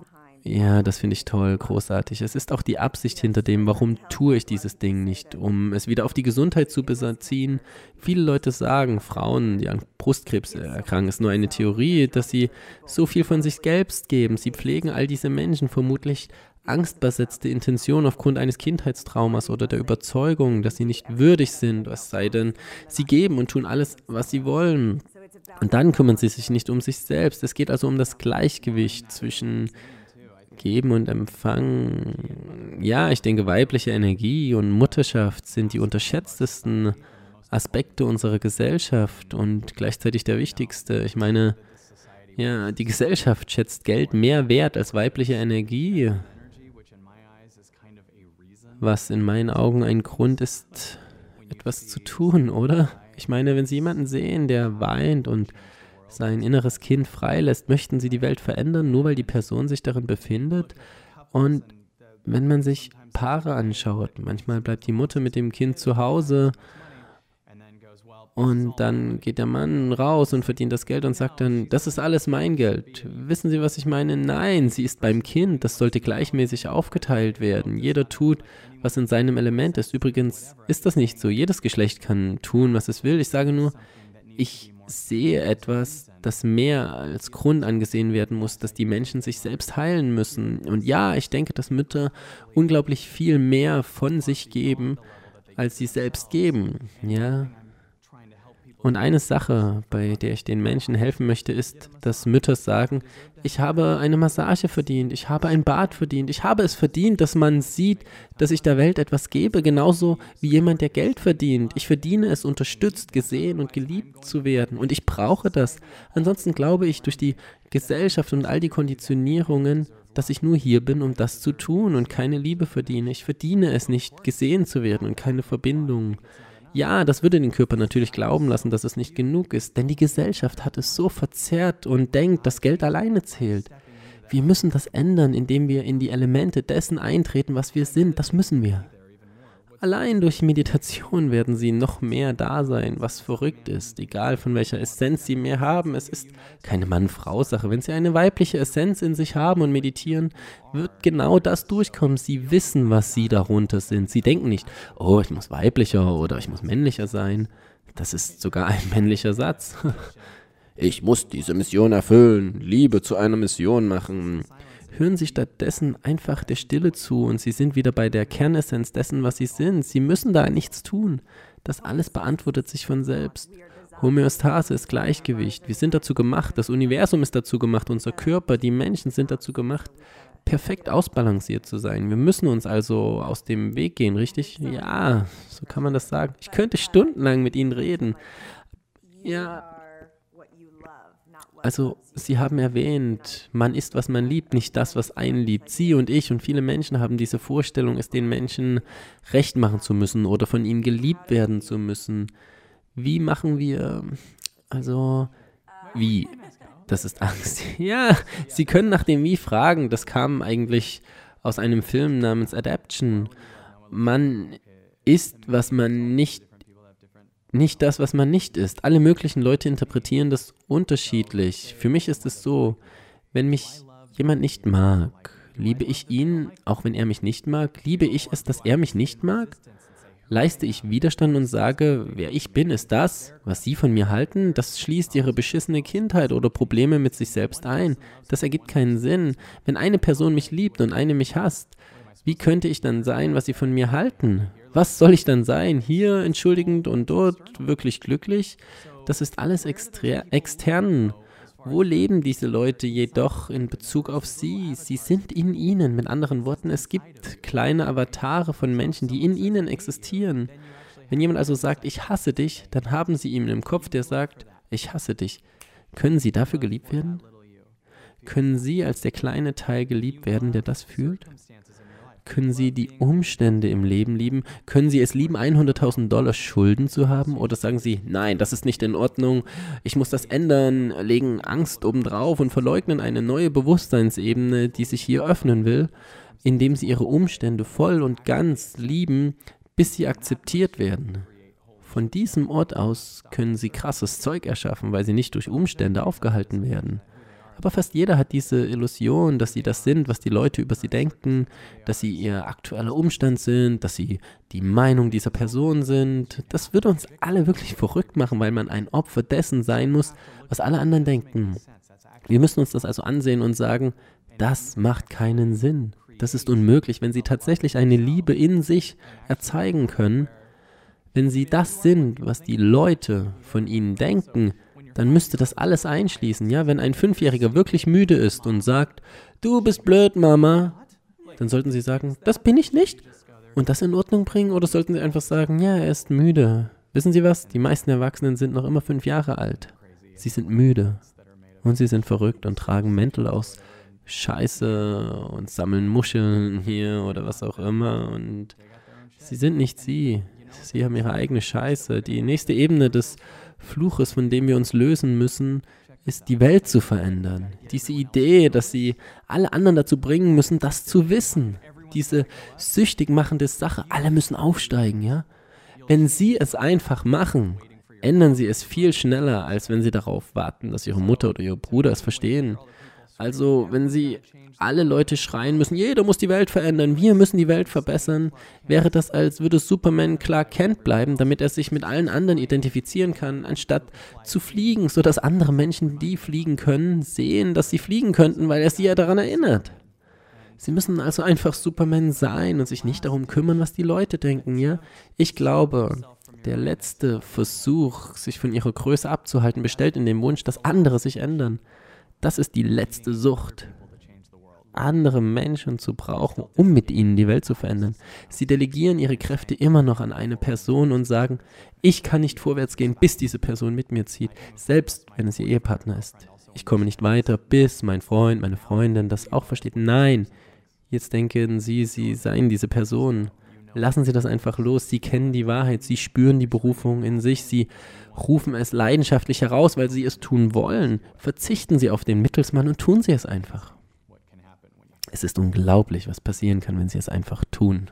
Ja, das finde ich toll, großartig. Es ist auch die Absicht hinter dem, warum tue ich dieses Ding nicht, um es wieder auf die Gesundheit zu beziehen. Viele Leute sagen, Frauen, die an Brustkrebs erkranken, ist nur eine Theorie, dass sie so viel von sich selbst geben. Sie pflegen all diese Menschen vermutlich angstbesetzte Intention aufgrund eines Kindheitstraumas oder der Überzeugung, dass sie nicht würdig sind, was sei denn, sie geben und tun alles, was sie wollen. Und dann kümmern sie sich nicht um sich selbst. Es geht also um das Gleichgewicht zwischen Geben und Empfangen. Ja, ich denke, weibliche Energie und Mutterschaft sind die unterschätztesten Aspekte unserer Gesellschaft und gleichzeitig der wichtigste. Ich meine, ja, die Gesellschaft schätzt Geld mehr wert als weibliche Energie, was in meinen Augen ein Grund ist, etwas zu tun, oder? Ich meine, wenn Sie jemanden sehen, der weint und sein inneres Kind freilässt, möchten Sie die Welt verändern, nur weil die Person sich darin befindet? Und wenn man sich Paare anschaut, manchmal bleibt die Mutter mit dem Kind zu Hause und dann geht der Mann raus und verdient das Geld und sagt dann, das ist alles mein Geld. Wissen Sie, was ich meine? Nein, sie ist beim Kind, das sollte gleichmäßig aufgeteilt werden. Jeder tut, was in seinem Element ist. Übrigens ist das nicht so. Jedes Geschlecht kann tun, was es will. Ich sage nur, ich sehe etwas, das mehr als Grund angesehen werden muss, dass die Menschen sich selbst heilen müssen. Und ja, ich denke, dass Mütter unglaublich viel mehr von sich geben, als sie selbst geben. Ja. Und eine Sache, bei der ich den Menschen helfen möchte, ist, dass Mütter sagen, ich habe eine Massage verdient, ich habe ein Bad verdient, ich habe es verdient, dass man sieht, dass ich der Welt etwas gebe, genauso wie jemand, der Geld verdient. Ich verdiene es, unterstützt, gesehen und geliebt zu werden und ich brauche das. Ansonsten glaube ich durch die Gesellschaft und all die Konditionierungen, dass ich nur hier bin, um das zu tun und keine Liebe verdiene. Ich verdiene es nicht, gesehen zu werden und keine Verbindung. Ja, das würde den Körper natürlich glauben lassen, dass es nicht genug ist, denn die Gesellschaft hat es so verzerrt und denkt, dass Geld alleine zählt. Wir müssen das ändern, indem wir in die Elemente dessen eintreten, was wir sind. Das müssen wir. Allein durch Meditation werden sie noch mehr da sein, was verrückt ist, egal von welcher Essenz sie mehr haben. Es ist keine Mann-Frau-Sache. Wenn sie eine weibliche Essenz in sich haben und meditieren, wird genau das durchkommen. Sie wissen, was sie darunter sind. Sie denken nicht, oh, ich muss weiblicher oder ich muss männlicher sein. Das ist sogar ein männlicher Satz. Ich muss diese Mission erfüllen, Liebe zu einer Mission machen. Hören Sie stattdessen einfach der Stille zu und Sie sind wieder bei der Kernessenz dessen, was Sie sind. Sie müssen da nichts tun. Das alles beantwortet sich von selbst. Homöostase ist Gleichgewicht. Wir sind dazu gemacht, das Universum ist dazu gemacht, unser Körper, die Menschen sind dazu gemacht, perfekt ausbalanciert zu sein. Wir müssen uns also aus dem Weg gehen, richtig? Ja, so kann man das sagen. Ich könnte stundenlang mit Ihnen reden. Ja. Also, Sie haben erwähnt, man ist, was man liebt, nicht das, was einen liebt. Sie und ich und viele Menschen haben diese Vorstellung, es den Menschen recht machen zu müssen oder von ihnen geliebt werden zu müssen. Wie machen wir, also, wie? Das ist Angst. Ja, Sie können nach dem Wie fragen. Das kam eigentlich aus einem Film namens Adaption. Man ist, was man nicht Nicht das, was man nicht ist. Alle möglichen Leute interpretieren das unterschiedlich. Für mich ist es so, wenn mich jemand nicht mag, liebe ich ihn, auch wenn er mich nicht mag? Liebe ich es, dass er mich nicht mag? Leiste ich Widerstand und sage, wer ich bin, ist das, was Sie von mir halten? Das schließt Ihre beschissene Kindheit oder Probleme mit sich selbst ein. Das ergibt keinen Sinn. Wenn eine Person mich liebt und eine mich hasst, wie könnte ich dann sein, was Sie von mir halten? Was soll ich dann sein? Hier entschuldigend und dort wirklich glücklich? Das ist alles extra- extern. Wo leben diese Leute jedoch in Bezug auf Sie? Sie sind in ihnen. Mit anderen Worten, es gibt kleine Avatare von Menschen, die in ihnen existieren. Wenn jemand also sagt, ich hasse dich, dann haben Sie ihn im Kopf, der sagt, ich hasse dich. Können Sie dafür geliebt werden? Können Sie als der kleine Teil geliebt werden, der das fühlt? Können Sie die Umstände im Leben lieben? Können Sie es lieben, hunderttausend Dollar Schulden zu haben? Oder sagen Sie, nein, das ist nicht in Ordnung, ich muss das ändern, legen Angst obendrauf und verleugnen eine neue Bewusstseinsebene, die sich hier öffnen will, indem Sie Ihre Umstände voll und ganz lieben, bis sie akzeptiert werden. Von diesem Ort aus können Sie krasses Zeug erschaffen, weil Sie nicht durch Umstände aufgehalten werden. Aber fast jeder hat diese Illusion, dass sie das sind, was die Leute über sie denken, dass sie ihr aktueller Umstand sind, dass sie die Meinung dieser Person sind. Das würde uns alle wirklich verrückt machen, weil man ein Opfer dessen sein muss, was alle anderen denken. Wir müssen uns das also ansehen und sagen, das macht keinen Sinn. Das ist unmöglich, wenn sie tatsächlich eine Liebe in sich erzeugen können. Wenn sie das sind, was die Leute von ihnen denken, dann müsste das alles einschließen, ja? Wenn ein Fünfjähriger wirklich müde ist und sagt, du bist blöd, Mama, dann sollten Sie sagen, das bin ich nicht und das in Ordnung bringen, oder sollten Sie einfach sagen, ja, er ist müde. Wissen Sie was? Die meisten Erwachsenen sind noch immer fünf Jahre alt. Sie sind müde und sie sind verrückt und tragen Mäntel aus Scheiße und sammeln Muscheln hier oder was auch immer und sie sind nicht Sie. Sie haben ihre eigene Scheiße. Die nächste Ebene des Fluches, von dem wir uns lösen müssen, ist die Welt zu verändern. Diese Idee, dass sie alle anderen dazu bringen müssen, das zu wissen. Diese süchtig machende Sache, alle müssen aufsteigen, ja? Wenn sie es einfach machen, ändern sie es viel schneller, als wenn sie darauf warten, dass ihre Mutter oder ihr Bruder es verstehen. Also, wenn Sie alle Leute schreien müssen, jeder muss die Welt verändern, wir müssen die Welt verbessern, wäre das, als würde Superman Clark Kent bleiben, damit er sich mit allen anderen identifizieren kann, anstatt zu fliegen, sodass andere Menschen, die fliegen können, sehen, dass sie fliegen könnten, weil er sie ja daran erinnert. Sie müssen also einfach Superman sein und sich nicht darum kümmern, was die Leute denken, ja? Ich glaube, der letzte Versuch, sich von ihrer Größe abzuhalten, besteht in dem Wunsch, dass andere sich ändern. Das ist die letzte Sucht, andere Menschen zu brauchen, um mit ihnen die Welt zu verändern. Sie delegieren ihre Kräfte immer noch an eine Person und sagen, ich kann nicht vorwärts gehen, bis diese Person mit mir zieht, selbst wenn es ihr Ehepartner ist. Ich komme nicht weiter, bis mein Freund, meine Freundin das auch versteht. Nein, jetzt denken Sie, Sie seien diese Person. Lassen Sie das einfach los. Sie kennen die Wahrheit. Sie spüren die Berufung in sich. Sie rufen es leidenschaftlich heraus, weil Sie es tun wollen. Verzichten Sie auf den Mittelsmann und tun Sie es einfach. Es ist unglaublich, was passieren kann, wenn Sie es einfach tun.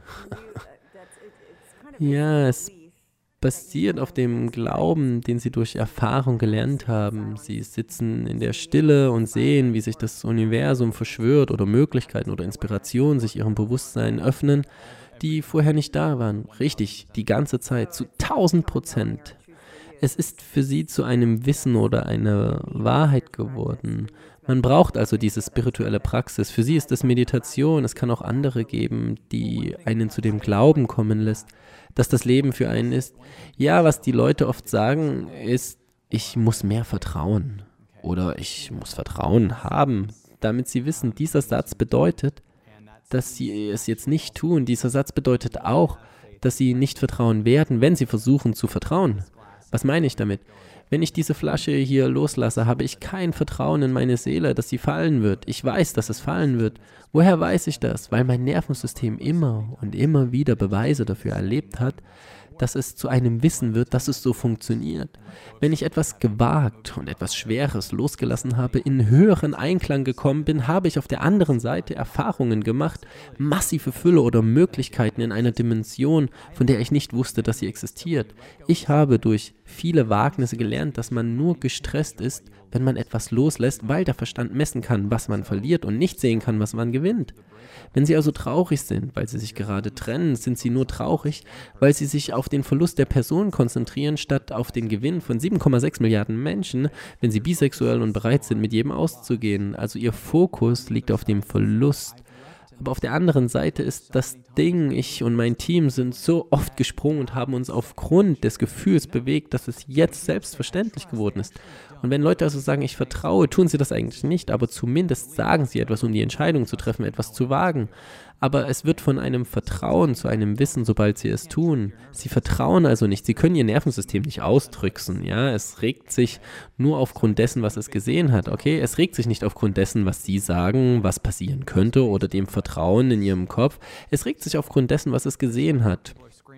Ja, es basiert auf dem Glauben, den Sie durch Erfahrung gelernt haben. Sie sitzen in der Stille und sehen, wie sich das Universum verschwört oder Möglichkeiten oder Inspirationen sich ihrem Bewusstsein öffnen, die vorher nicht da waren. Richtig, die ganze Zeit, zu tausend Prozent. Es ist für sie zu einem Wissen oder einer Wahrheit geworden. Man braucht also diese spirituelle Praxis. Für sie ist es Meditation. Es kann auch andere geben, die einen zu dem Glauben kommen lässt, dass das Leben für einen ist. Ja, was die Leute oft sagen, ist, ich muss mehr vertrauen oder ich muss Vertrauen haben, damit sie wissen, dieser Satz bedeutet, dass sie es jetzt nicht tun. Dieser Satz bedeutet auch, dass sie nicht vertrauen werden, wenn sie versuchen zu vertrauen. Was meine ich damit? Wenn ich diese Flasche hier loslasse, habe ich kein Vertrauen in meine Seele, dass sie fallen wird. Ich weiß, dass es fallen wird. Woher weiß ich das? Weil mein Nervensystem immer und immer wieder Beweise dafür erlebt hat, dass es zu einem Wissen wird, dass es so funktioniert. Wenn ich etwas gewagt und etwas Schweres losgelassen habe, in höheren Einklang gekommen bin, habe ich auf der anderen Seite Erfahrungen gemacht, massive Fülle oder Möglichkeiten in einer Dimension, von der ich nicht wusste, dass sie existiert. Ich habe durch viele Wagnisse gelernt, dass man nur gestresst ist, wenn man etwas loslässt, weil der Verstand messen kann, was man verliert und nicht sehen kann, was man gewinnt. Wenn Sie also traurig sind, weil Sie sich gerade trennen, sind Sie nur traurig, weil Sie sich auf den Verlust der Person konzentrieren, statt auf den Gewinn von sieben Komma sechs Milliarden Menschen, wenn Sie bisexuell und bereit sind, mit jedem auszugehen. Also Ihr Fokus liegt auf dem Verlust. Aber auf der anderen Seite ist das Ding, ich und mein Team sind so oft gesprungen und haben uns aufgrund des Gefühls bewegt, dass es jetzt selbstverständlich geworden ist. Und wenn Leute also sagen, ich vertraue, tun sie das eigentlich nicht, aber zumindest sagen sie etwas, um die Entscheidung zu treffen, etwas zu wagen. Aber es wird von einem Vertrauen zu einem Wissen, sobald sie es tun. Sie vertrauen also nicht, sie können ihr Nervensystem nicht ausdrücken, ja, es regt sich nur aufgrund dessen, was es gesehen hat, okay, es regt sich nicht aufgrund dessen, was sie sagen, was passieren könnte oder dem Vertrauen in ihrem Kopf, es regt sich aufgrund dessen, was es gesehen hat.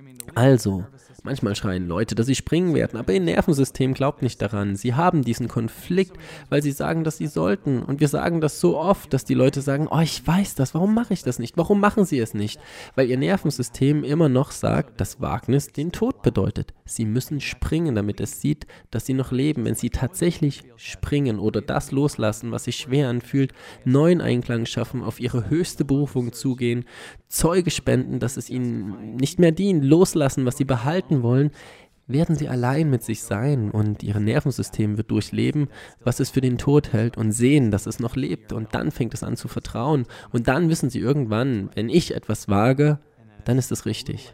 Also, manchmal schreien Leute, dass sie springen werden, aber ihr Nervensystem glaubt nicht daran. Sie haben diesen Konflikt, weil sie sagen, dass sie sollten. Und wir sagen das so oft, dass die Leute sagen, oh, ich weiß das, warum mache ich das nicht? Warum machen sie es nicht? Weil ihr Nervensystem immer noch sagt, dass Wagnis den Tod bedeutet. Sie müssen springen, damit es sieht, dass sie noch leben. Wenn sie tatsächlich springen oder das loslassen, was sich schwer anfühlt, neuen Einklang schaffen, auf ihre höchste Berufung zugehen, Zeuge spenden, dass es ihnen nicht mehr dient, loslassen, was sie behalten wollen, werden sie allein mit sich sein und ihr Nervensystem wird durchleben, was es für den Tod hält und sehen, dass es noch lebt und dann fängt es an zu vertrauen und dann wissen sie irgendwann, wenn ich etwas wage, dann ist es richtig.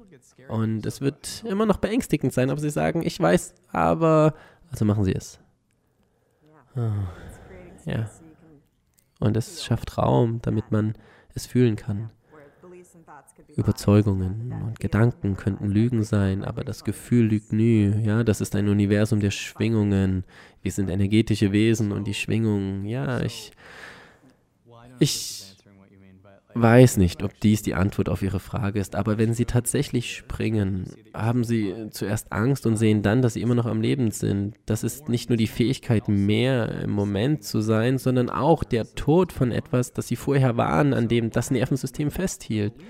Und es wird immer noch beängstigend sein, aber sie sagen, ich weiß, aber, also machen sie es. Oh, ja. Und es schafft Raum, damit man es fühlen kann. Überzeugungen und Gedanken könnten Lügen sein, aber das Gefühl lügt nie. Ja, das ist ein Universum der Schwingungen. Wir sind energetische Wesen und die Schwingungen, ja, ich, ich weiß nicht, ob dies die Antwort auf Ihre Frage ist, aber wenn Sie tatsächlich springen, haben Sie zuerst Angst und sehen dann, dass Sie immer noch am Leben sind. Das ist nicht nur die Fähigkeit, mehr im Moment zu sein, sondern auch der Tod von etwas, das Sie vorher waren, an dem das Nervensystem festhielt.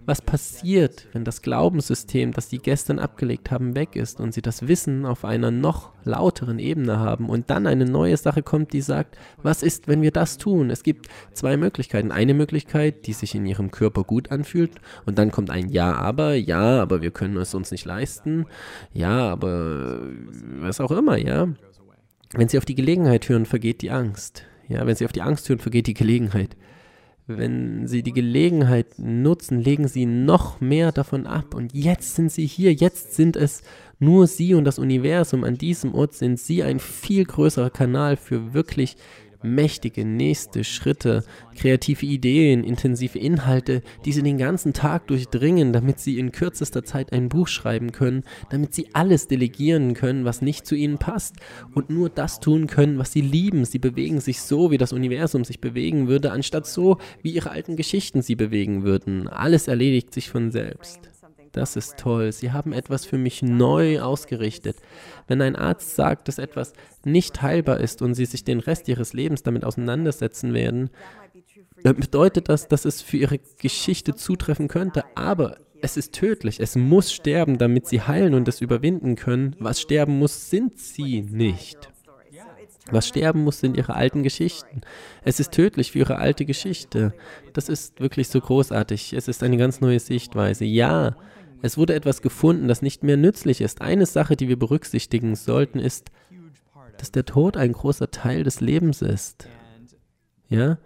Was passiert, wenn das Glaubenssystem, das sie gestern abgelegt haben, weg ist und sie das Wissen auf einer noch lauteren Ebene haben und dann eine neue Sache kommt, die sagt, was ist, wenn wir das tun? Es gibt zwei Möglichkeiten. Eine Möglichkeit, die sich in ihrem Körper gut anfühlt und dann kommt ein Ja, aber, ja, aber wir können es uns nicht leisten, ja, aber was auch immer, ja. Wenn sie auf die Gelegenheit hören, vergeht die Angst. Ja, wenn sie auf die Angst hören, vergeht die Gelegenheit. Wenn sie die Gelegenheit nutzen, legen sie noch mehr davon ab. Und jetzt sind sie hier, jetzt sind es nur sie und das Universum. An diesem Ort sind sie ein viel größerer Kanal für wirklich mächtige nächste Schritte, kreative Ideen, intensive Inhalte, die sie den ganzen Tag durchdringen, damit sie in kürzester Zeit ein Buch schreiben können, damit sie alles delegieren können, was nicht zu ihnen passt und nur das tun können, was sie lieben. Sie bewegen sich so, wie das Universum sich bewegen würde, anstatt so, wie ihre alten Geschichten sie bewegen würden. Alles erledigt sich von selbst. Das ist toll. Sie haben etwas für mich neu ausgerichtet. Wenn ein Arzt sagt, dass etwas nicht heilbar ist und Sie sich den Rest Ihres Lebens damit auseinandersetzen werden, dann bedeutet das, dass es für Ihre Geschichte zutreffen könnte. Aber es ist tödlich. Es muss sterben, damit Sie heilen und es überwinden können. Was sterben muss, sind Sie nicht. Was sterben muss, sind Ihre alten Geschichten. Es ist tödlich für Ihre alte Geschichte. Das ist wirklich so großartig. Es ist eine ganz neue Sichtweise. Ja, es wurde etwas gefunden, das nicht mehr nützlich ist. Eine Sache, die wir berücksichtigen sollten, ist, dass der Tod ein großer Teil des Lebens ist. Ja?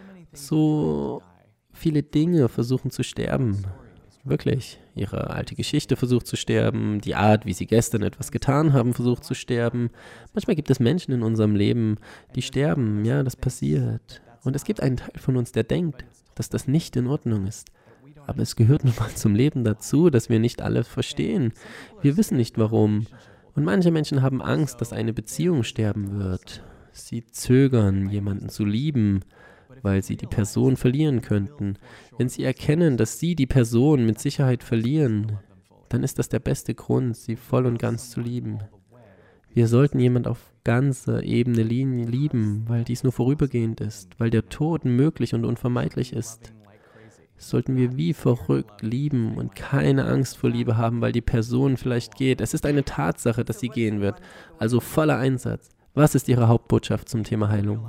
So viele Dinge versuchen zu sterben. Wirklich. Ihre alte Geschichte versucht zu sterben. Die Art, wie sie gestern etwas getan haben, versucht zu sterben. Manchmal gibt es Menschen in unserem Leben, die sterben. Ja, das passiert. Und es gibt einen Teil von uns, der denkt, dass das nicht in Ordnung ist. Aber es gehört nun mal zum Leben dazu, dass wir nicht alles verstehen. Wir wissen nicht warum. Und manche Menschen haben Angst, dass eine Beziehung sterben wird. Sie zögern, jemanden zu lieben, weil sie die Person verlieren könnten. Wenn sie erkennen, dass sie die Person mit Sicherheit verlieren, dann ist das der beste Grund, sie voll und ganz zu lieben. Wir sollten jemanden auf ganzer Ebene lieben, weil dies nur vorübergehend ist, weil der Tod möglich und unvermeidlich ist. Sollten wir wie verrückt lieben und keine Angst vor Liebe haben, weil die Person vielleicht geht. Es ist eine Tatsache, dass sie gehen wird. Also voller Einsatz. Was ist Ihre Hauptbotschaft zum Thema Heilung?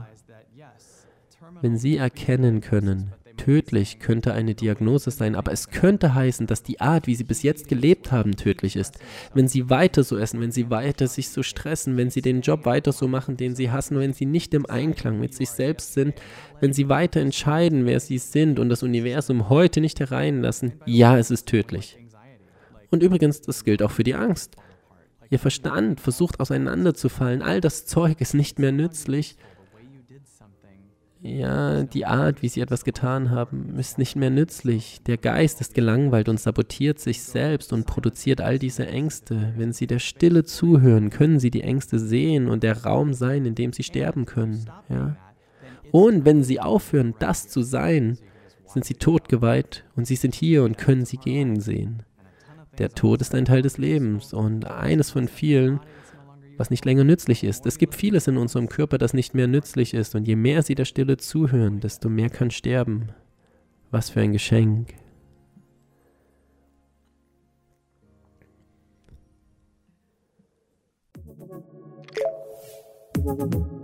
Wenn Sie erkennen können, tödlich könnte eine Diagnose sein, aber es könnte heißen, dass die Art, wie Sie bis jetzt gelebt haben, tödlich ist. Wenn Sie weiter so essen, wenn Sie weiter sich so stressen, wenn Sie den Job weiter so machen, den Sie hassen, wenn Sie nicht im Einklang mit sich selbst sind, wenn Sie weiter entscheiden, wer Sie sind und das Universum heute nicht hereinlassen, ja, es ist tödlich. Und übrigens, das gilt auch für die Angst. Ihr Verstand versucht auseinanderzufallen, all das Zeug ist nicht mehr nützlich. Ja, die Art, wie sie etwas getan haben, ist nicht mehr nützlich. Der Geist ist gelangweilt und sabotiert sich selbst und produziert all diese Ängste. Wenn Sie der Stille zuhören, können Sie die Ängste sehen und der Raum sein, in dem Sie sterben können. Ja? Und wenn Sie aufhören, das zu sein, sind Sie totgeweiht und Sie sind hier und können Sie gehen sehen. Der Tod ist ein Teil des Lebens und eines von vielen, was nicht länger nützlich ist. Es gibt vieles in unserem Körper, das nicht mehr nützlich ist. Und je mehr Sie der Stille zuhören, desto mehr kann sterben. Was für ein Geschenk. Thank you.